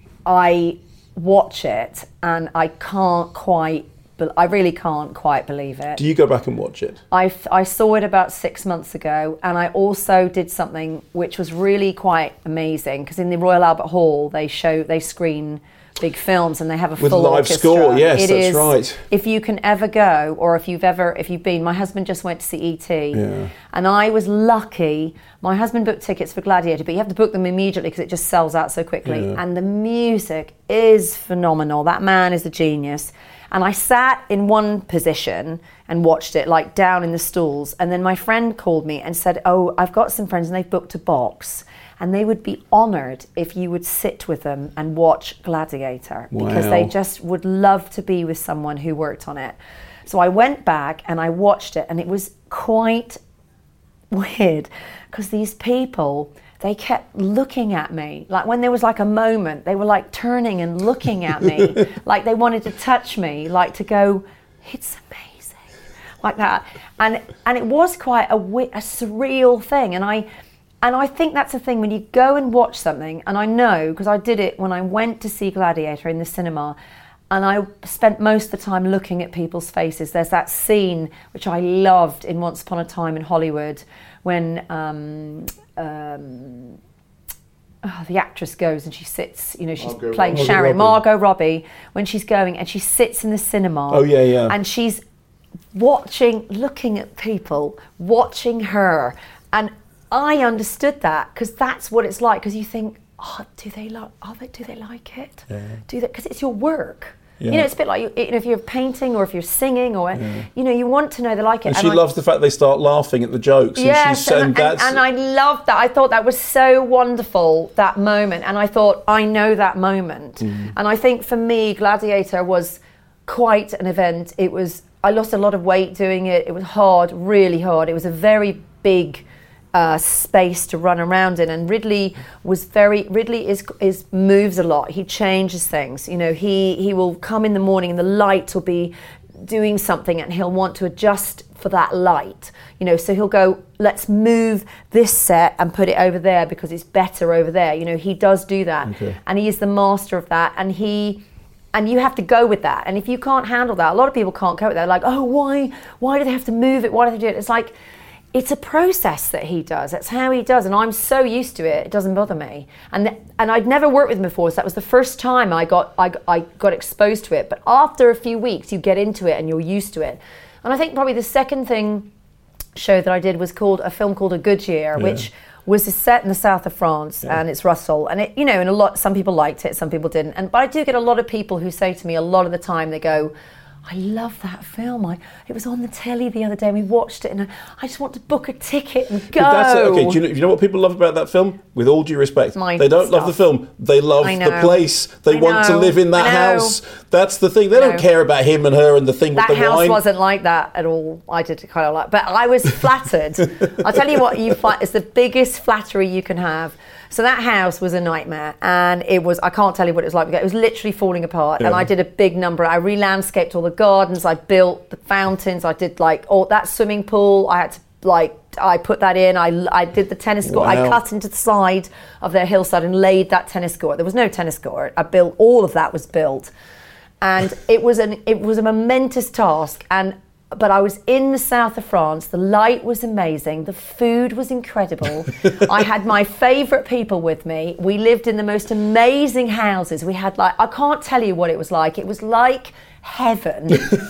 I watch it and I can't quite But I really can't quite believe it. Do you go back and watch it? I, I saw it about six months ago, and I also did something which was really quite amazing, because in the Royal Albert Hall they show they screen big films and they have a with full live orchestra. score. Yes, it that's is, right. If you can ever go, or if you've ever if you've been, my husband just went to see E T, yeah. and I was lucky. My husband booked tickets for Gladiator, but you have to book them immediately because it just sells out so quickly. Yeah. And the music is phenomenal. That man is a genius. And I sat in one position and watched it, like down in the stalls. And then my friend called me and said, oh, I've got some friends and they've booked a box. And they would be honoured if you would sit with them and watch Gladiator. Wow. Because they just would love to be with someone who worked on it. So I went back and I watched it, and it was quite weird because these people, they kept looking at me. Like when there was like a moment, they were like turning and looking at me, like they wanted to touch me, like to go, it's amazing, like that. And and it was quite a, a surreal thing. And I and I think that's the thing when you go and watch something, and I know because I did it when I went to see Gladiator in the cinema. And I spent most of the time looking at people's faces. There's that scene which I loved in Once Upon a Time in Hollywood when um, um, oh, the actress goes and she sits, you know, she's Margot playing Robbie. Sharon, Margot Robbie, when she's going and she sits in the cinema. Oh, yeah, yeah. And she's watching, looking at people, watching her. And I understood that because that's what it's like, because you think, oh, do they like? Are they? Do they like it? Yeah. Do they? Because it's your work. Yeah. You know, it's a bit like you, you know, if you're painting or if you're singing or Yeah. you know, you want to know they like it. And, And she I- loves the fact they start laughing at the jokes. Yes, and, she's, and, and, that's and I loved that. I thought that was so wonderful, that moment. And I thought, I know that moment. Mm. And I think for me, Gladiator was quite an event. It was, I lost a lot of weight doing it. It was hard, really hard. It was a very big uh, space to run around in. And Ridley was very, Ridley is is moves a lot. He changes things. You know, he, he will come in the morning and the light will be doing something and he'll want to adjust for that light, you know, so he'll go, let's move this set and put it over there because it's better over there. You know, he does do that. Okay. And he is the master of that, and he and you have to go with that. And if you can't handle that, a lot of people can't cope with that. They're like, oh, why why do they have to move it? Why do they do it? It's like, it's a process that he does. That's how he does. And I'm so used to it, it doesn't bother me. And th- and I'd never worked with him before, so that was the first time I got I, I got exposed to it. But after a few weeks, you get into it and you're used to it. And I think probably the second thing show that I did was called a film called A Good Year, Yeah. which was set in the south of France, yeah. and it's Russell, and it, you know, and a lot. Some people liked it, some people didn't, and but I do get a lot of people who say to me a lot of the time, they go, I love that film. I, it was on the telly the other day and we watched it and I, I just want to book a ticket and go. That's, okay, do you, know, you know what people love about that film? With all due respect, My they don't stuff. love the film. They love the place. They I want know. to live in that house. That's the thing. They don't care about him and her and the thing that with the house wine. wasn't like that at all. I did kind of like, but I was flattered. I'll tell you what, you find, it's the biggest flattery you can have. So that house was a nightmare, and it was, I can't tell you what it was like. It was literally falling apart, yeah. and I did a big number. I re-landscaped all the gardens, I built the fountains, I did like all that swimming pool, I had to like, I put that in, I, I did the tennis court, wow. I cut into the side of their hillside and laid that tennis court. There was no tennis court, I built, all of that was built. And it was an it was a momentous task, and but I was in the south of France, the light was amazing, the food was incredible. I had my favourite people with me. We lived in the most amazing houses. We had like, I can't tell you what it was like. It was like heaven.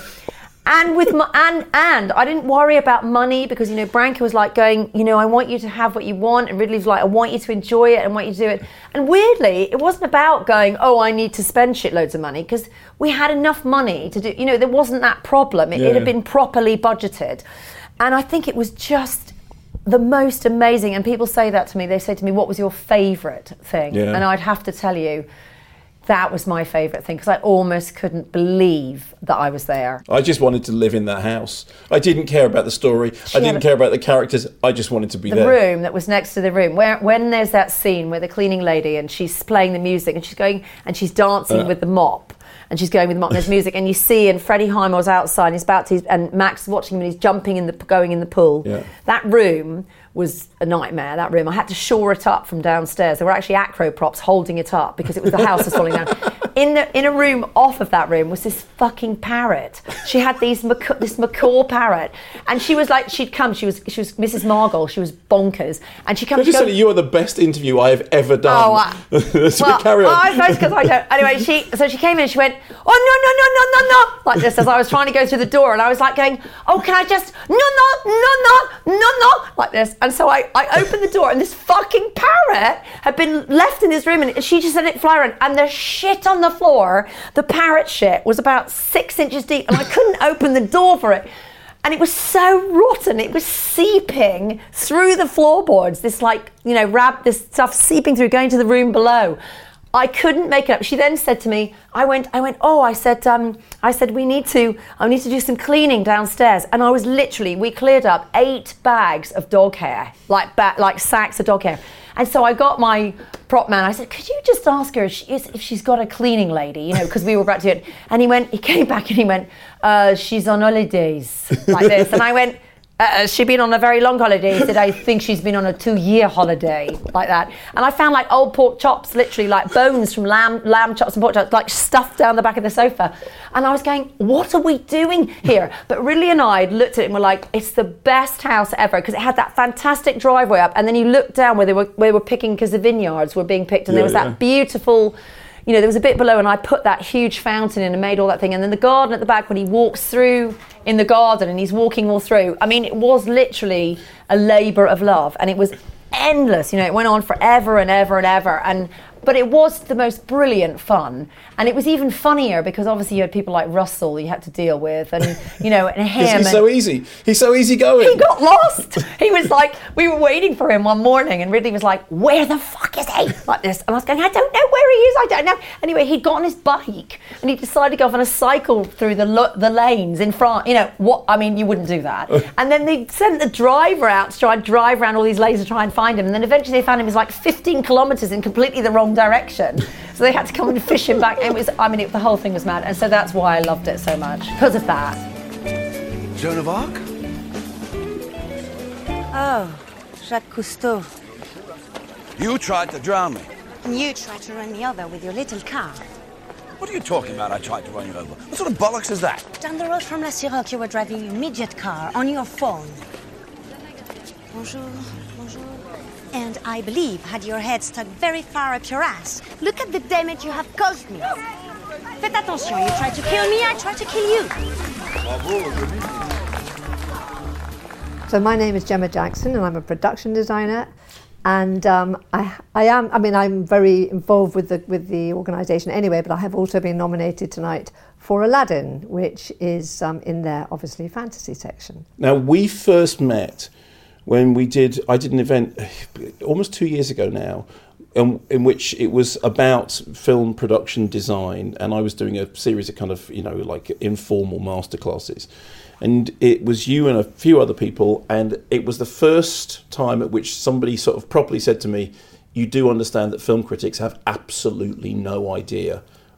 And with my, and and I didn't worry about money because, you know, Branka was like going, you know, I want you to have what you want, and Ridley was like, I want you to enjoy it, I want you to do it. And weirdly, it wasn't about going, oh, I need to spend shitloads of money, because we had enough money to do, you know, there wasn't that problem. It, yeah. it had been properly budgeted. And I think it was just the most amazing, and people say that to me, they say to me, what was your favourite thing? Yeah. And I'd have to tell you, that was my favourite thing, because I almost couldn't believe that I was there. I just wanted to live in that house. I didn't care about the story. She I didn't care about the characters. I just wanted to be the there. The room that was next to the room, where when there's that scene where the cleaning lady and she's playing the music and she's going and she's dancing uh. with the mop. And she's going with the mop and there's music, and you see, and Freddie Highmore's outside, and he's about to, and Max is watching him, and he's jumping in the, going in the pool. Yeah. That room was a nightmare, that room. I had to shore it up from downstairs. There were actually acro props holding it up because it was the house was falling down. In the in a room off of that room was this fucking parrot. She had these macaw, this macaw parrot, and she was like, she'd come. She was she was Missus Margle. She was bonkers, and she comes. Just say you are the best interview I have ever done. Oh, uh, so well, carry on. I suppose because I don't. Anyway, she so she came in and she went, oh no no no no no no, like this as I was trying to go through the door, and I was like going, oh can I just no no no no no no like this, and so I I opened the door, and this fucking parrot had been left in this room, and she just let it fly around, and there's shit on the floor. The parrot shit was about six inches deep, and I couldn't open the door for it. And it was so rotten. It was seeping through the floorboards. This like, you know, rab, this stuff seeping through, going to the room below. I couldn't make it up. She then said to me, I went, I went, oh, I said, um, I said, we need to, I need to do some cleaning downstairs. And I was literally, we cleared up eight bags of dog hair, like ba- like sacks of dog hair. And so I got my prop man, I said, could you just ask her if, she is, if she's got a cleaning lady, you know, because we were about to do it. And he went, he came back and he went, uh, she's on holidays, like this. And I went, Uh, has she been on a very long holiday? He said, I think she's been on a two-year holiday, like that. And I found like old pork chops, literally like bones from lamb lamb chops and pork chops, like stuffed down the back of the sofa. And I was going, what are we doing here? But Ridley and I looked at it and were like, it's the best house ever, because it had that fantastic driveway up, and then you looked down where they were where they were picking, because the vineyards were being picked, and yeah, there was yeah. that beautiful, you know, there was a bit below, and I put that huge fountain in and made all that thing. And then the garden at the back, when he walks through in the garden and he's walking all through, I mean, it was literally a labour of love, and it was endless. You know, it went on forever and ever and ever. And but it was the most brilliant fun, and it was even funnier because obviously you had people like Russell you had to deal with, and you know, and him. He's so easy. He's so easy going. He got lost. He was like, we were waiting for him one morning, and Ridley was like, "Where the fuck is he?" Like this, and I was going, "I don't know where he is. I don't know." Anyway, he'd got on his bike and he decided to go off on a cycle through the lo- the lanes in front. You know what? I mean, you wouldn't do that. And then they sent the driver out to try and drive around all these lanes to try and find him. And then eventually they found him. He was like fifteen kilometres in completely the wrong direction. So they had to come and fish him back. It was, I mean, it, the whole thing was mad. And so that's why I loved it so much, because of that. Joan of Arc? Oh, Jacques Cousteau. You tried to drown me. And you tried to run me over with your little car. What are you talking about, I tried to run you over? What sort of bollocks is that? Down the road from La Siroc, you were driving your midget car on your phone. Bonjour, bonjour. And I believe had your head stuck very far up your ass. Look at the damage you have caused me. Faites attention, you tried to kill me, I tried to kill you. So my name is Gemma Jackson, and I'm a production designer. And um, I, I am. I mean, I'm very involved with the with the organisation anyway. But I have also been nominated tonight for Aladdin, which is um, in their obviously fantasy section. Now, we first met when we did. I did an event almost two years ago now, in, in which it was about film production design, and I was doing a series of kind of you know like informal masterclasses. And it was you and a few other people, and it was the first time at which somebody sort of properly said to me, you do understand that film critics have absolutely no idea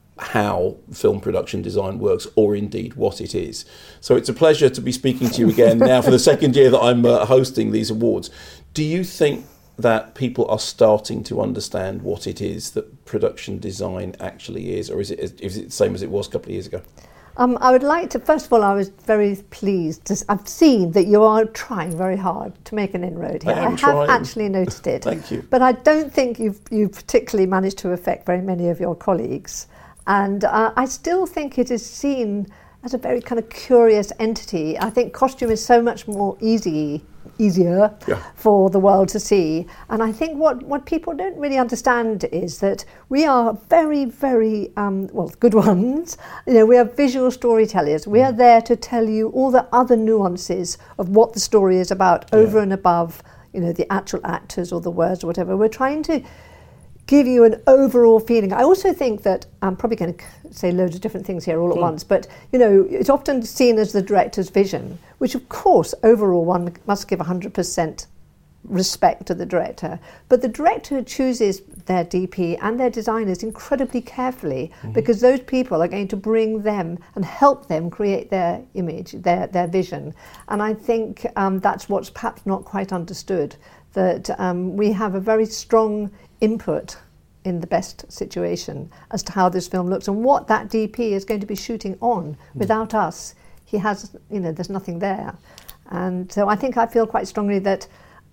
how film production design works, or indeed what it is. So it's a pleasure to be speaking to you again now for the second year that I'm uh, hosting these awards. Do you think that people are starting to understand what it is that production design actually is, or is it, is it the same as it was a couple of years ago? Um, I would like to, first of all, I was very pleased. To, I've seen that you are trying very hard to make an inroad here. I, am I have trying. actually noticed it. Thank you. But I don't think you've, you've particularly managed to affect very many of your colleagues. And uh, I still think it is seen as a very kind of curious entity. I think costume is so much more easy, easier yeah. for the world to see. And I think what, what people don't really understand is that we are very, very, um, well, good ones. You know, we are visual storytellers. We are there to tell you all the other nuances of what the story is about over yeah. and above, you know, the actual actors or the words or whatever. We're trying to give you an overall feeling. I also think that, I'm probably going to say loads of different things here all at once, but, you know, it's often seen as the director's vision, which of course, overall one must give one hundred percent respect to the director. But the director chooses their D P and their designers incredibly carefully mm-hmm. because those people are going to bring them and help them create their image, their, their vision. And I think um, that's what's perhaps not quite understood, that um, we have a very strong input in the best situation as to how this film looks and what that D P is going to be shooting on. Mm. Without us, he has, you know, there's nothing there. And so I think I feel quite strongly that,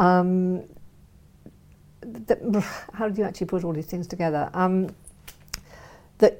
um, that how do you actually put all these things together? Um, that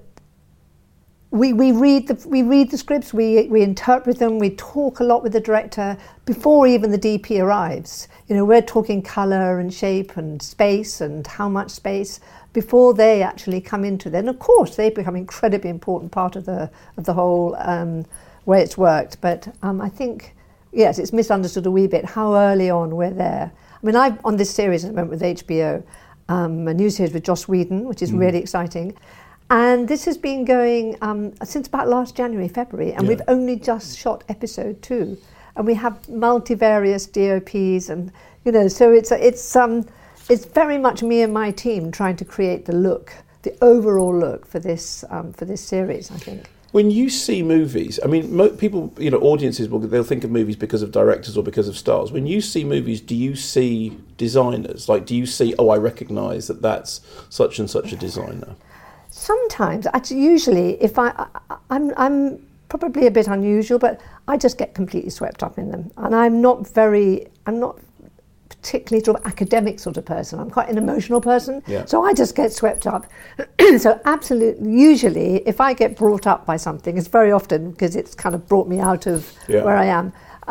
we we read the we read the scripts, we we interpret them, we talk a lot with the director before even the D P arrives. You know, we're talking colour and shape and space and how much space before they actually come into it. And of course, they become an incredibly important part of the of the whole um, way it's worked. But um, I think, yes, it's misunderstood a wee bit how early on we're there. I mean, I've on this series I went with H B O, um, a new series with Joss Whedon, which is mm. really exciting. And this has been going um, since about last January, February, and yeah. we've only just shot episode two. And we have multivarious D O Ps, and you know, so it's it's um it's very much me and my team trying to create the look, the overall look for this um, for this series, I think. When you see movies, I mean, mo- people, you know, audiences will they'll think of movies because of directors or because of stars. When you see movies, do you see designers? Like, do you see, oh, I recognise that that's such and such a designer? Sometimes, actually, usually, if I, I I'm I'm probably a bit unusual, but I just get completely swept up in them, and I'm not very, I'm not particularly sort of academic sort of person. I'm quite an emotional person, yeah. so I just get swept up. So absolutely, usually, if I get brought up by something, it's very often because it's kind of brought me out of yeah. where I am.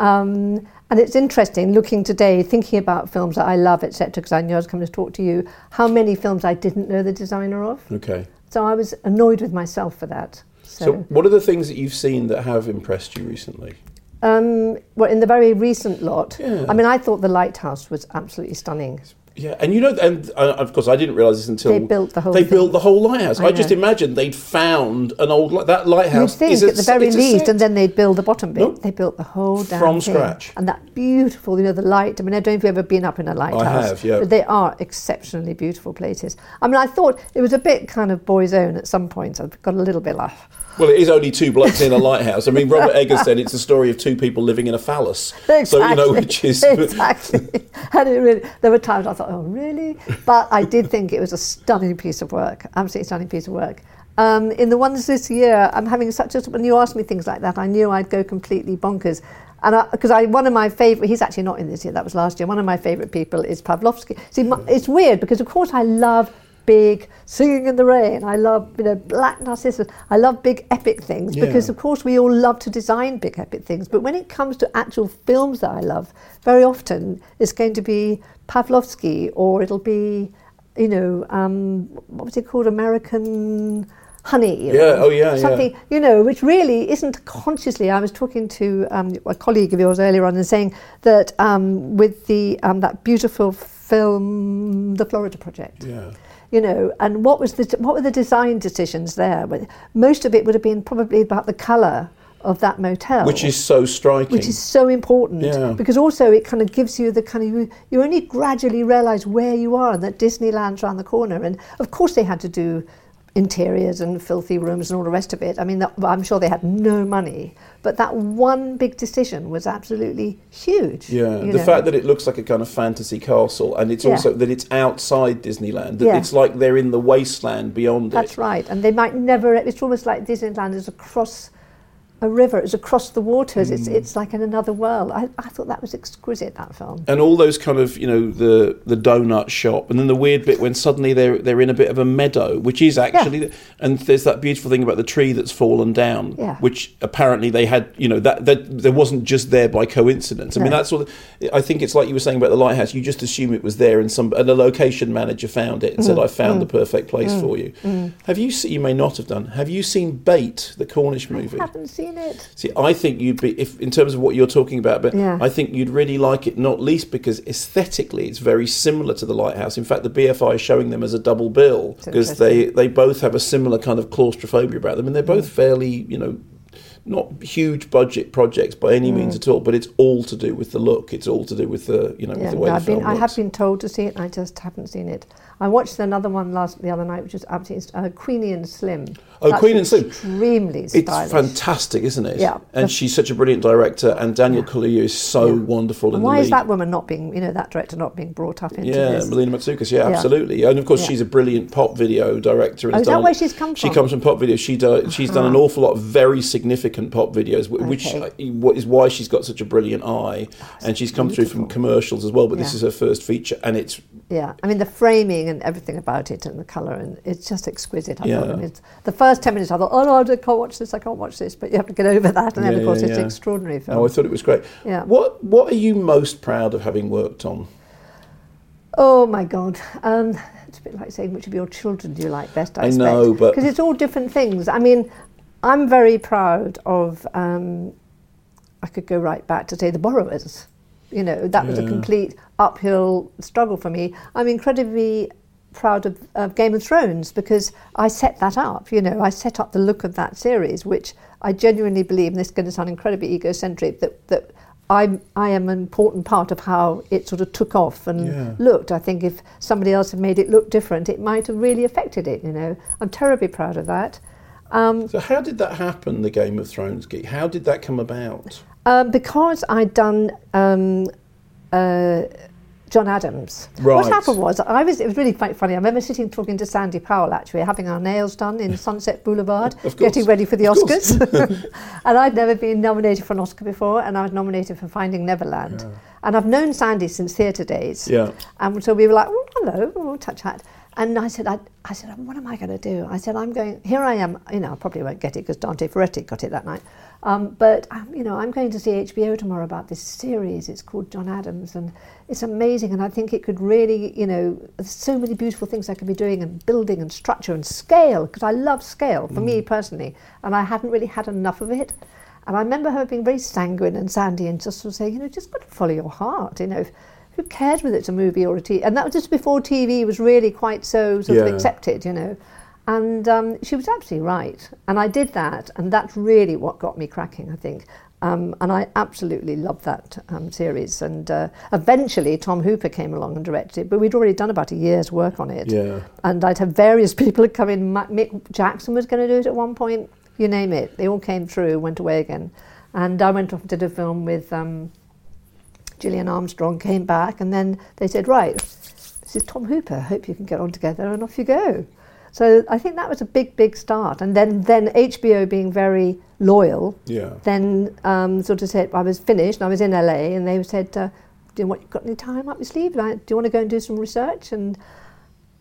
Um, and it's interesting looking today, thinking about films that I love, et cetera, because I knew I was coming to talk to you, how many films I didn't know the designer of. Okay. So I was annoyed with myself for that. So, so what are the things that you've seen that have impressed you recently? Um, well, in the very recent lot, yeah. I mean, I thought The Lighthouse was absolutely stunning. Yeah, and you know, and uh, of course, I didn't realise this until they built the whole. They thing. built the whole lighthouse. I, I I just imagined they'd found an old li- that lighthouse. You'd think is at the very it's least, and then they'd build the bottom bit. Nope. They built the whole damn from thing. scratch, and that beautiful, you know, the light. I mean, I don't know if you've ever been up in a lighthouse. I have, yeah. But they are exceptionally beautiful places. I mean, I thought it was a bit kind of boy's own at some points. I've got a little bit like. Well, it is only two blokes in a lighthouse. I mean, Robert Eggers said it's a story of two people living in a phallus. Exactly. So, you know, which is... Exactly. And it really, there were times I thought, oh, really? But I did think it was a stunning piece of work, absolutely stunning piece of work. Um, in the ones this year, I'm having such a... When you asked me things like that, I knew I'd go completely bonkers. And because I, I, one of my favourite... He's actually not in this year, that was last year. One of my favourite people is Pavlovsky. See, my, it's weird because, of course, I love big Singing in the Rain. I love, you know, Black Narcissus. I love big epic things Yeah. because, of course, we all love to design big epic things. But when it comes to actual films that I love, very often it's going to be Pavlovsky, or it'll be, you know, um, what was it called, American Honey. Yeah, or oh yeah, something, yeah. you know, which really isn't consciously. I was talking to um, a colleague of yours earlier on and saying that um, with the um, that beautiful film, The Florida Project. Yeah. You know, and what was the what were the design decisions there? Most of it would have been probably about the colour of that motel, Which is so striking. which is so important, Yeah. because also it kind of gives you the kind of you, you only gradually realise where you are and that Disneyland's around the corner. And of course they had to do interiors and filthy rooms and all the rest of it. I mean, that, I'm sure they had no money, but that one big decision was absolutely huge. Yeah, you the know. fact that it looks like a kind of fantasy castle, and it's Yeah. also that it's outside Disneyland, that Yeah. it's like they're in the wasteland beyond That's it. right, and they might never. It's almost like Disneyland is across a river. It's across the waters. It's Mm. it's like in another world. I, I thought that was exquisite, that film. And all those kind of, you know, the the donut shop, and then the weird bit when suddenly they're they're in a bit of a meadow, which is actually, and there's that beautiful thing about the tree that's fallen down, Yeah. which apparently they had, you know, that that there wasn't just there by coincidence. I mean, No. that's what I think. It's like you were saying about the lighthouse. You just assume it was there, and some and a location manager found it and said, Mm, "I found mm, the perfect place mm, for you." mm. Have you? se- You may not have done. Have you seen Bait, the Cornish movie? I haven't seen it. See, I think you'd be, if in terms of what you're talking about, but Yeah. I think you'd really like it, not least because aesthetically it's very similar to the Lighthouse. In fact, the B F I is showing them as a double bill It's because they, they both have a similar kind of claustrophobia about them, and they're both fairly, you know, not huge budget projects by any Mm. means at all, but it's all to do with the look. It's all to do with the, you know, Yeah, with the way no, the I've been, film I looks. have been told to see it, and I just haven't seen it. I watched another one last the other night, which was absolutely uh, Queenie and Slim. Oh, That's Queen and Slim. extremely It's stylish. fantastic, isn't it? Yeah. And she's such a brilliant director, and Daniel Kaluuya is so wonderful in And the why lead. is that woman not being, you know, that director not being brought up into Yeah, this? Melina Matsoukas, yeah, Yeah. absolutely. And of course, Yeah. she's a brilliant pop video director. And Oh, has is that done, where she's come She from? comes from pop videos. She do, She's done an Uh-huh. awful lot of very significant pop videos, wh- which Okay. uh, what is why she's got such a brilliant eye. And she's come through from commercials as well, but this Yeah. is her first feature, and it's Yeah, I mean the framing and everything about it and the colour, and it's just exquisite. I Yeah. thought. And it's, the first ten minutes I thought, oh no, I can't watch this, I can't watch this, but you have to get over that, and then Yeah, of course yeah, it's yeah. an extraordinary film. Oh, I thought it was great. Yeah. What What are you most proud of having worked on? Oh my God. Um, it's a bit like saying which of your children do you like best, I, I know, but- because it's all different things. I mean, I'm very proud of, um, I could go right back to say The Borrowers. You know, that was a Yeah. complete uphill struggle for me. I'm incredibly proud of, of Game of Thrones because I set that up, you know, I set up the look of that series, which I genuinely believe, and this is going to sound incredibly egocentric, that, that I, I am an important part of how it sort of took off and Yeah. looked. I think if somebody else had made it look different, it might have really affected it, you know. I'm terribly proud of that. Um, So how did that happen, the Game of Thrones gig? How did that come about? Um, because I'd done um, uh, John Adams. Right. What happened was, I was. It was really quite funny. I remember sitting talking to Sandy Powell, actually, having our nails done in Sunset Boulevard, Of course. getting ready for the Of course. Oscars. And I'd never been nominated for an Oscar before, and I was nominated for Finding Neverland. Yeah. And I've known Sandy since Theatre Days. Yeah. And so we were like, oh, hello, we'll touch hat. And I said, I, I said, what am I going to do? I said, I'm going, here I am, you know, I probably won't get it because Dante Ferretti got it that night. Um, but, um, you know, I'm going to see H B O tomorrow about this series. It's called John Adams, and it's amazing. And I think it could really, you know, there's so many beautiful things I could be doing, and building and structure and scale, because I love scale, for mm. me personally. And I hadn't really had enough of it. And I remember her being very sanguine and Sandy and just sort of saying, you know, just got to follow your heart, you know. If, who cares whether it's a movie or a T V? And that was just before T V was really quite so sort Yeah. of accepted, you know. And um, she was absolutely right. And I did that, and that's really what got me cracking, I think. Um, and I absolutely loved that um, series. And uh, eventually Tom Hooper came along and directed it, but we'd already done about a year's work on it. Yeah. And I'd had various people come in. Ma- Mick Jackson was going to do it at one point. You name it. They all came through, went away again. And I went off and did a film with... Um, Gillian Armstrong, came back, and then they said, right, this is Tom Hooper, hope you can get on together, and off you go. So I think that was a big, big start. And then, then H B O being very loyal, Yeah. then um, sort of said, I was finished, and I was in L A, and they said, uh, do you want, got any time up your sleeve? Like, do you want to go and do some research? And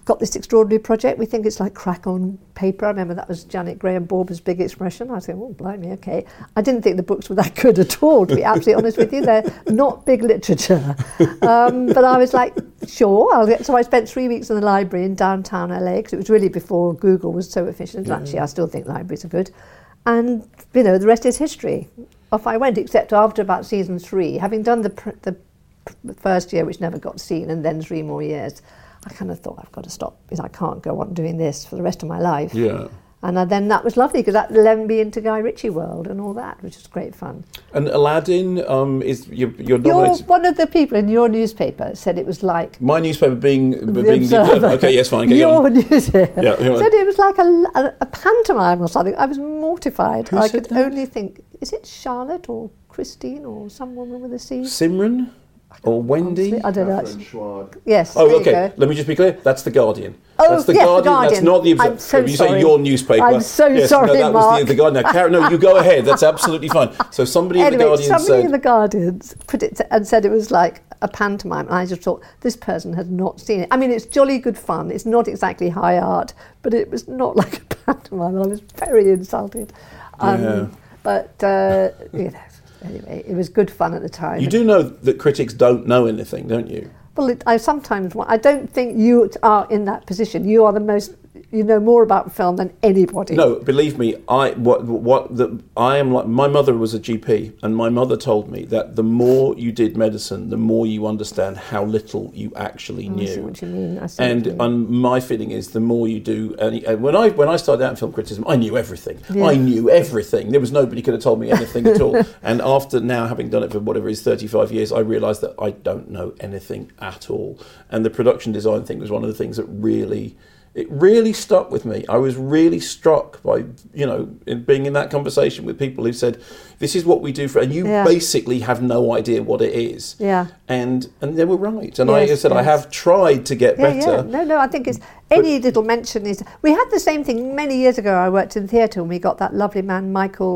got this extraordinary project. We think it's like crack on paper. I remember that was Janet Graham Borber's big expression. I was going, oh, blimey, okay. I didn't think the books were that good at all, to be absolutely honest with you. They're not big literature. Um, but I was like, sure, I'll get. So I spent three weeks in the library in downtown L A, because it was really before Google was so efficient. Yeah. Actually, I still think libraries are good. And, you know, the rest is history. Off I went, except after about season three, having done the pr- the the first year, which never got seen, and then three more years, I kind of thought, I've got to stop, because I can't go on doing this for the rest of my life. Yeah. And uh, then that was lovely, because that led me into Guy Ritchie world and all that, which was great fun. And Aladdin um, is you're, you're You're nominated. one of the people in your newspaper said it was like My newspaper being The being Observer. okay, yes, fine. Okay, your on. newspaper Yeah, yeah. said it was like a, a, a pantomime or something. I was mortified. Who I said could that? only think, is it Charlotte or Christine or some woman with a C? Simran or Wendy? I don't know. Yes. Oh, there okay. You go. Let me just be clear. That's the Guardian. Oh, that's the yes, the Guardian. That's Guardian. not the Observer. I'm so you sorry. say your newspaper. I'm so yes, sorry, no, that was Mark. the, the Guardian. Now, Karen, no, you go ahead. That's absolutely fine. So somebody Anyway, in the Guardian somebody said. in the Guardian put it to, and said it was like a pantomime, and I just thought, this person has not seen it. I mean, it's jolly good fun. It's not exactly high art, but it was not like a pantomime, and I was very insulted. Um, Yeah. But, uh, you know, anyway, it was good fun at the time. You do know that critics don't know anything, don't you? Well, it, I sometimes, wa- I don't think you are in that position. You are the most, you know more about film than anybody. No, believe me, I what what the I am like. My mother was a G P, and my mother told me that the more you did medicine, the more you understand how little you actually I knew. see what you mean. I see what And you mean. um, my feeling is, the more you do, and and when I when I started out in film criticism, I knew everything. Yeah. I knew everything. There was nobody could have told me anything at all. And after now having done it for whatever it is, thirty-five years, I realised that I don't know anything at all. And the production design thing was one of the things that really. It really stuck with me. I was really struck by, you know, in being in that conversation with people who said, this is what we do for, and you Yeah. basically have no idea what it is. Yeah. And and they were right. And Yes, I said, I yes. have tried to get Yeah, better. yeah. No, no, I think it's any little mention is. We had the same thing many years ago. I worked in theatre and we got that lovely man,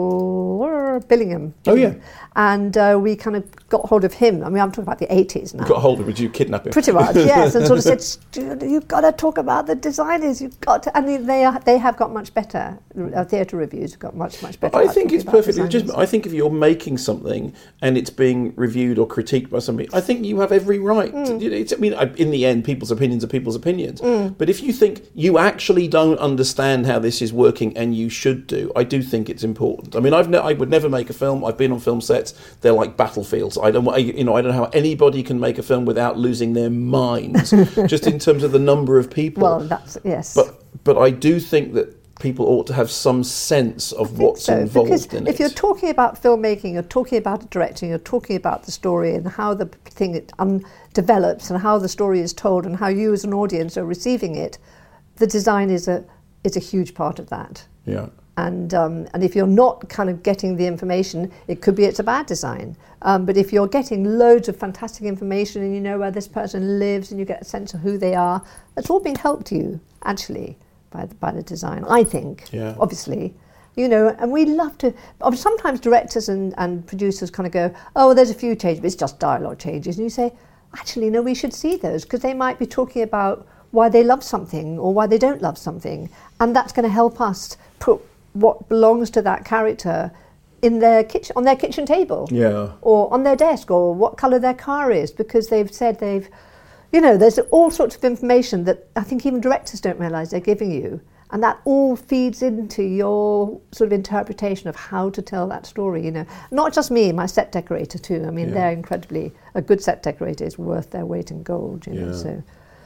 Michael Billingham. Oh, yeah. And uh, we kind of got hold of him. I mean, I'm talking about the eighties now. Got hold of it, did you kidnap him? Pretty much, yes, and sort of said, "Stuart, you've got to talk about the designers. You've got to," and they- they are, they have got much better. Our theatre reviews have got much much better. I at think talking it's about perfectly designers. legitimate. I think if you're making something and it's being reviewed or critiqued by somebody, I think you have every right. To, you know, it's, I mean, I- in the end, people's opinions are people's opinions. Mm. But if you think you actually don't understand how this is working and you should do, I do think it's important. I mean, I've ne- I would never make a film. I've been on film sets. They're like battlefields. I don't, wa- you know, I don't know how anybody can make a film without losing their minds, just in terms of the number of people. Well, that's yes. But but I do think that people ought to have some sense of what's so, involved because in if it. you're talking about filmmaking, you're talking about directing, you're talking about the story and how the thing it, um, develops and how the story is told and how you as an audience are receiving it, the design is a is a huge part of that. Yeah. And um, and if you're not kind of getting the information, it could be it's a bad design. Um, but if you're getting loads of fantastic information and you know where this person lives and you get a sense of who they are, that's all being helped you actually by the, by the design, I think. Yeah. Obviously. You know, and we love to, sometimes directors and, and producers kind of go, oh, well, there's a few changes, but it's just dialogue changes. And you say, actually, no, we should see those because they might be talking about why they love something or why they don't love something. And that's going to help us put what belongs to that character in their kitchen, on their kitchen table. Yeah. Or on their desk, or what colour their car is, because they've said they've, you know, there's all sorts of information that I think even directors don't realise they're giving you. And that all feeds into your sort of interpretation of how to tell that story, you know. Not just me, my set decorator too. I mean, Yeah. they're incredibly, a good set decorator is worth their weight in gold, you know, Yeah. so.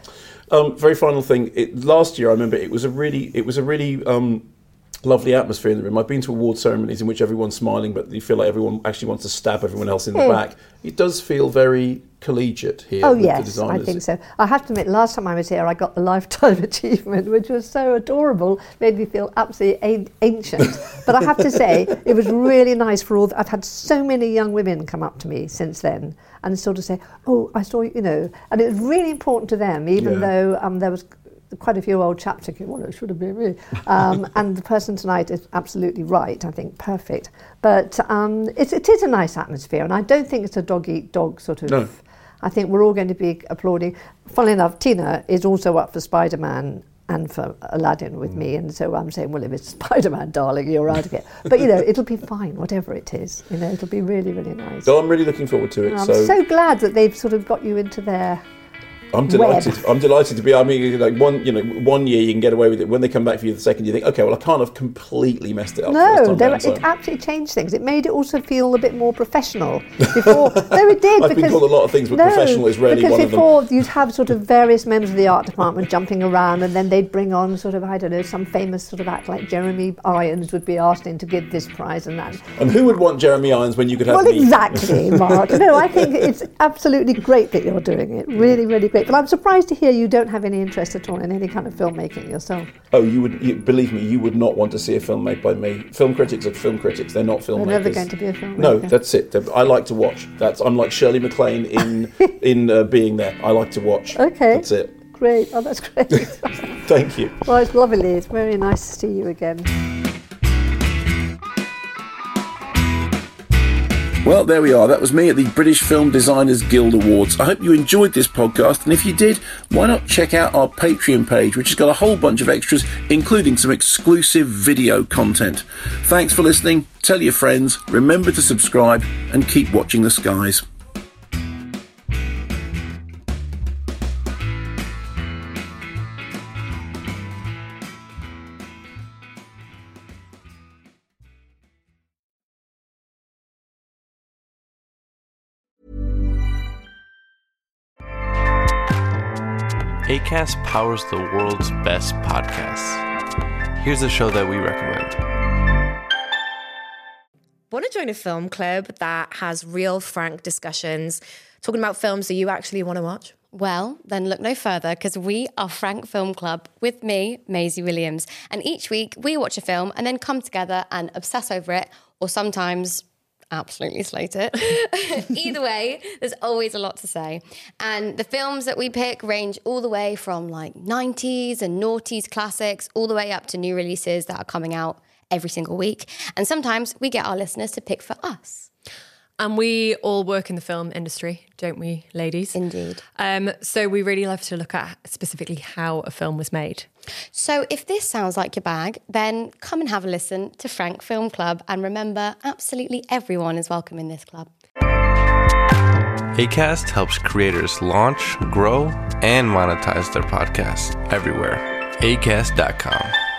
Um, very final thing. It, last year, I remember it was a really, it was a really um, lovely atmosphere in the room. I've been to award ceremonies in which everyone's smiling, but you feel like everyone actually wants to stab everyone else in the Mm. back. It does feel very collegiate here. Oh with the yes, I designers. think so. I have to admit, last time I was here, I got the Lifetime Achievement, which was so adorable, made me feel absolutely a- ancient. But I have to say, it was really nice for all. The, I've had so many young women come up to me since then and sort of say, "Oh, I saw you," you know, and it was really important to them, even Yeah. though um, there was quite a few old chaps thinking, well, it should have been me. Um, and the person tonight is absolutely right, I think, perfect. But um, it's, it is a nice atmosphere, and I don't think it's a dog-eat-dog sort of... No. I think we're all going to be applauding. Funnily enough, Tina is also up for Spider-Man and for Aladdin with mm. me, and so I'm saying, well, if it's Spider-Man, darling, you're out of it. But, you know, it'll be fine, whatever it is. You know, it'll be really, really nice. So I'm really looking forward to it. And I'm so. so glad that they've sort of got you into their... I'm delighted. Web. I'm delighted to be. I mean, like one, you know, one year you can get away with it. When they come back for you the second, you think, okay, well, I can't have completely messed it up. No, down, it so. absolutely changed things. It made it also feel a bit more professional. Before, no, it did. I've because, been called a lot of things, but no, professional is rarely one of them. Because before you'd have sort of various members of the art department jumping around, and then they'd bring on sort of, I don't know, some famous sort of act like Jeremy Irons would be asked in to give this prize and that. And who would want Jeremy Irons when you could have well, me? Well, exactly, Mark. No, I think it's absolutely great that you're doing it. Really, really great. But I'm surprised to hear you don't have any interest at all in any kind of filmmaking yourself. Oh, you would you, believe me, you would not want to see a film made by me. Film critics are film critics; they're not filmmakers. They're never going to be a filmmaker. No, that's it. They're, I like to watch. That's I'm like Shirley MacLaine in in uh, Being There. I like to watch. Okay, that's it. Great. Oh, that's great. Thank you. Well, it's lovely. It's very nice to see you again. Well, there we are. That was me at the British Film Designers Guild Awards. I hope you enjoyed this podcast, and if you did, why not check out our Patreon page, which has got a whole bunch of extras, including some exclusive video content. Thanks for listening. Tell your friends. Remember to subscribe and keep watching the skies. Acast powers the world's best podcasts. Here's a show that we recommend. Want to join a film club that has real, frank discussions, talking about films that you actually want to watch? Well, then look no further, because we are Frank Film Club with me, Maisie Williams. And each week we watch a film and then come together and obsess over it, or sometimes absolutely slate it. Either way, there's always a lot to say. And the films that we pick range all the way from like nineties and noughties classics all the way up to new releases that are coming out every single week. And sometimes we get our listeners to pick for us. And we all work in the film industry, don't we, ladies? Indeed. Um, so we really love to look at specifically how a film was made. So if this sounds like your bag, then come and have a listen to Frank Film Club. And remember, absolutely everyone is welcome in this club. Acast helps creators launch, grow, and monetize their podcasts everywhere. acast dot com.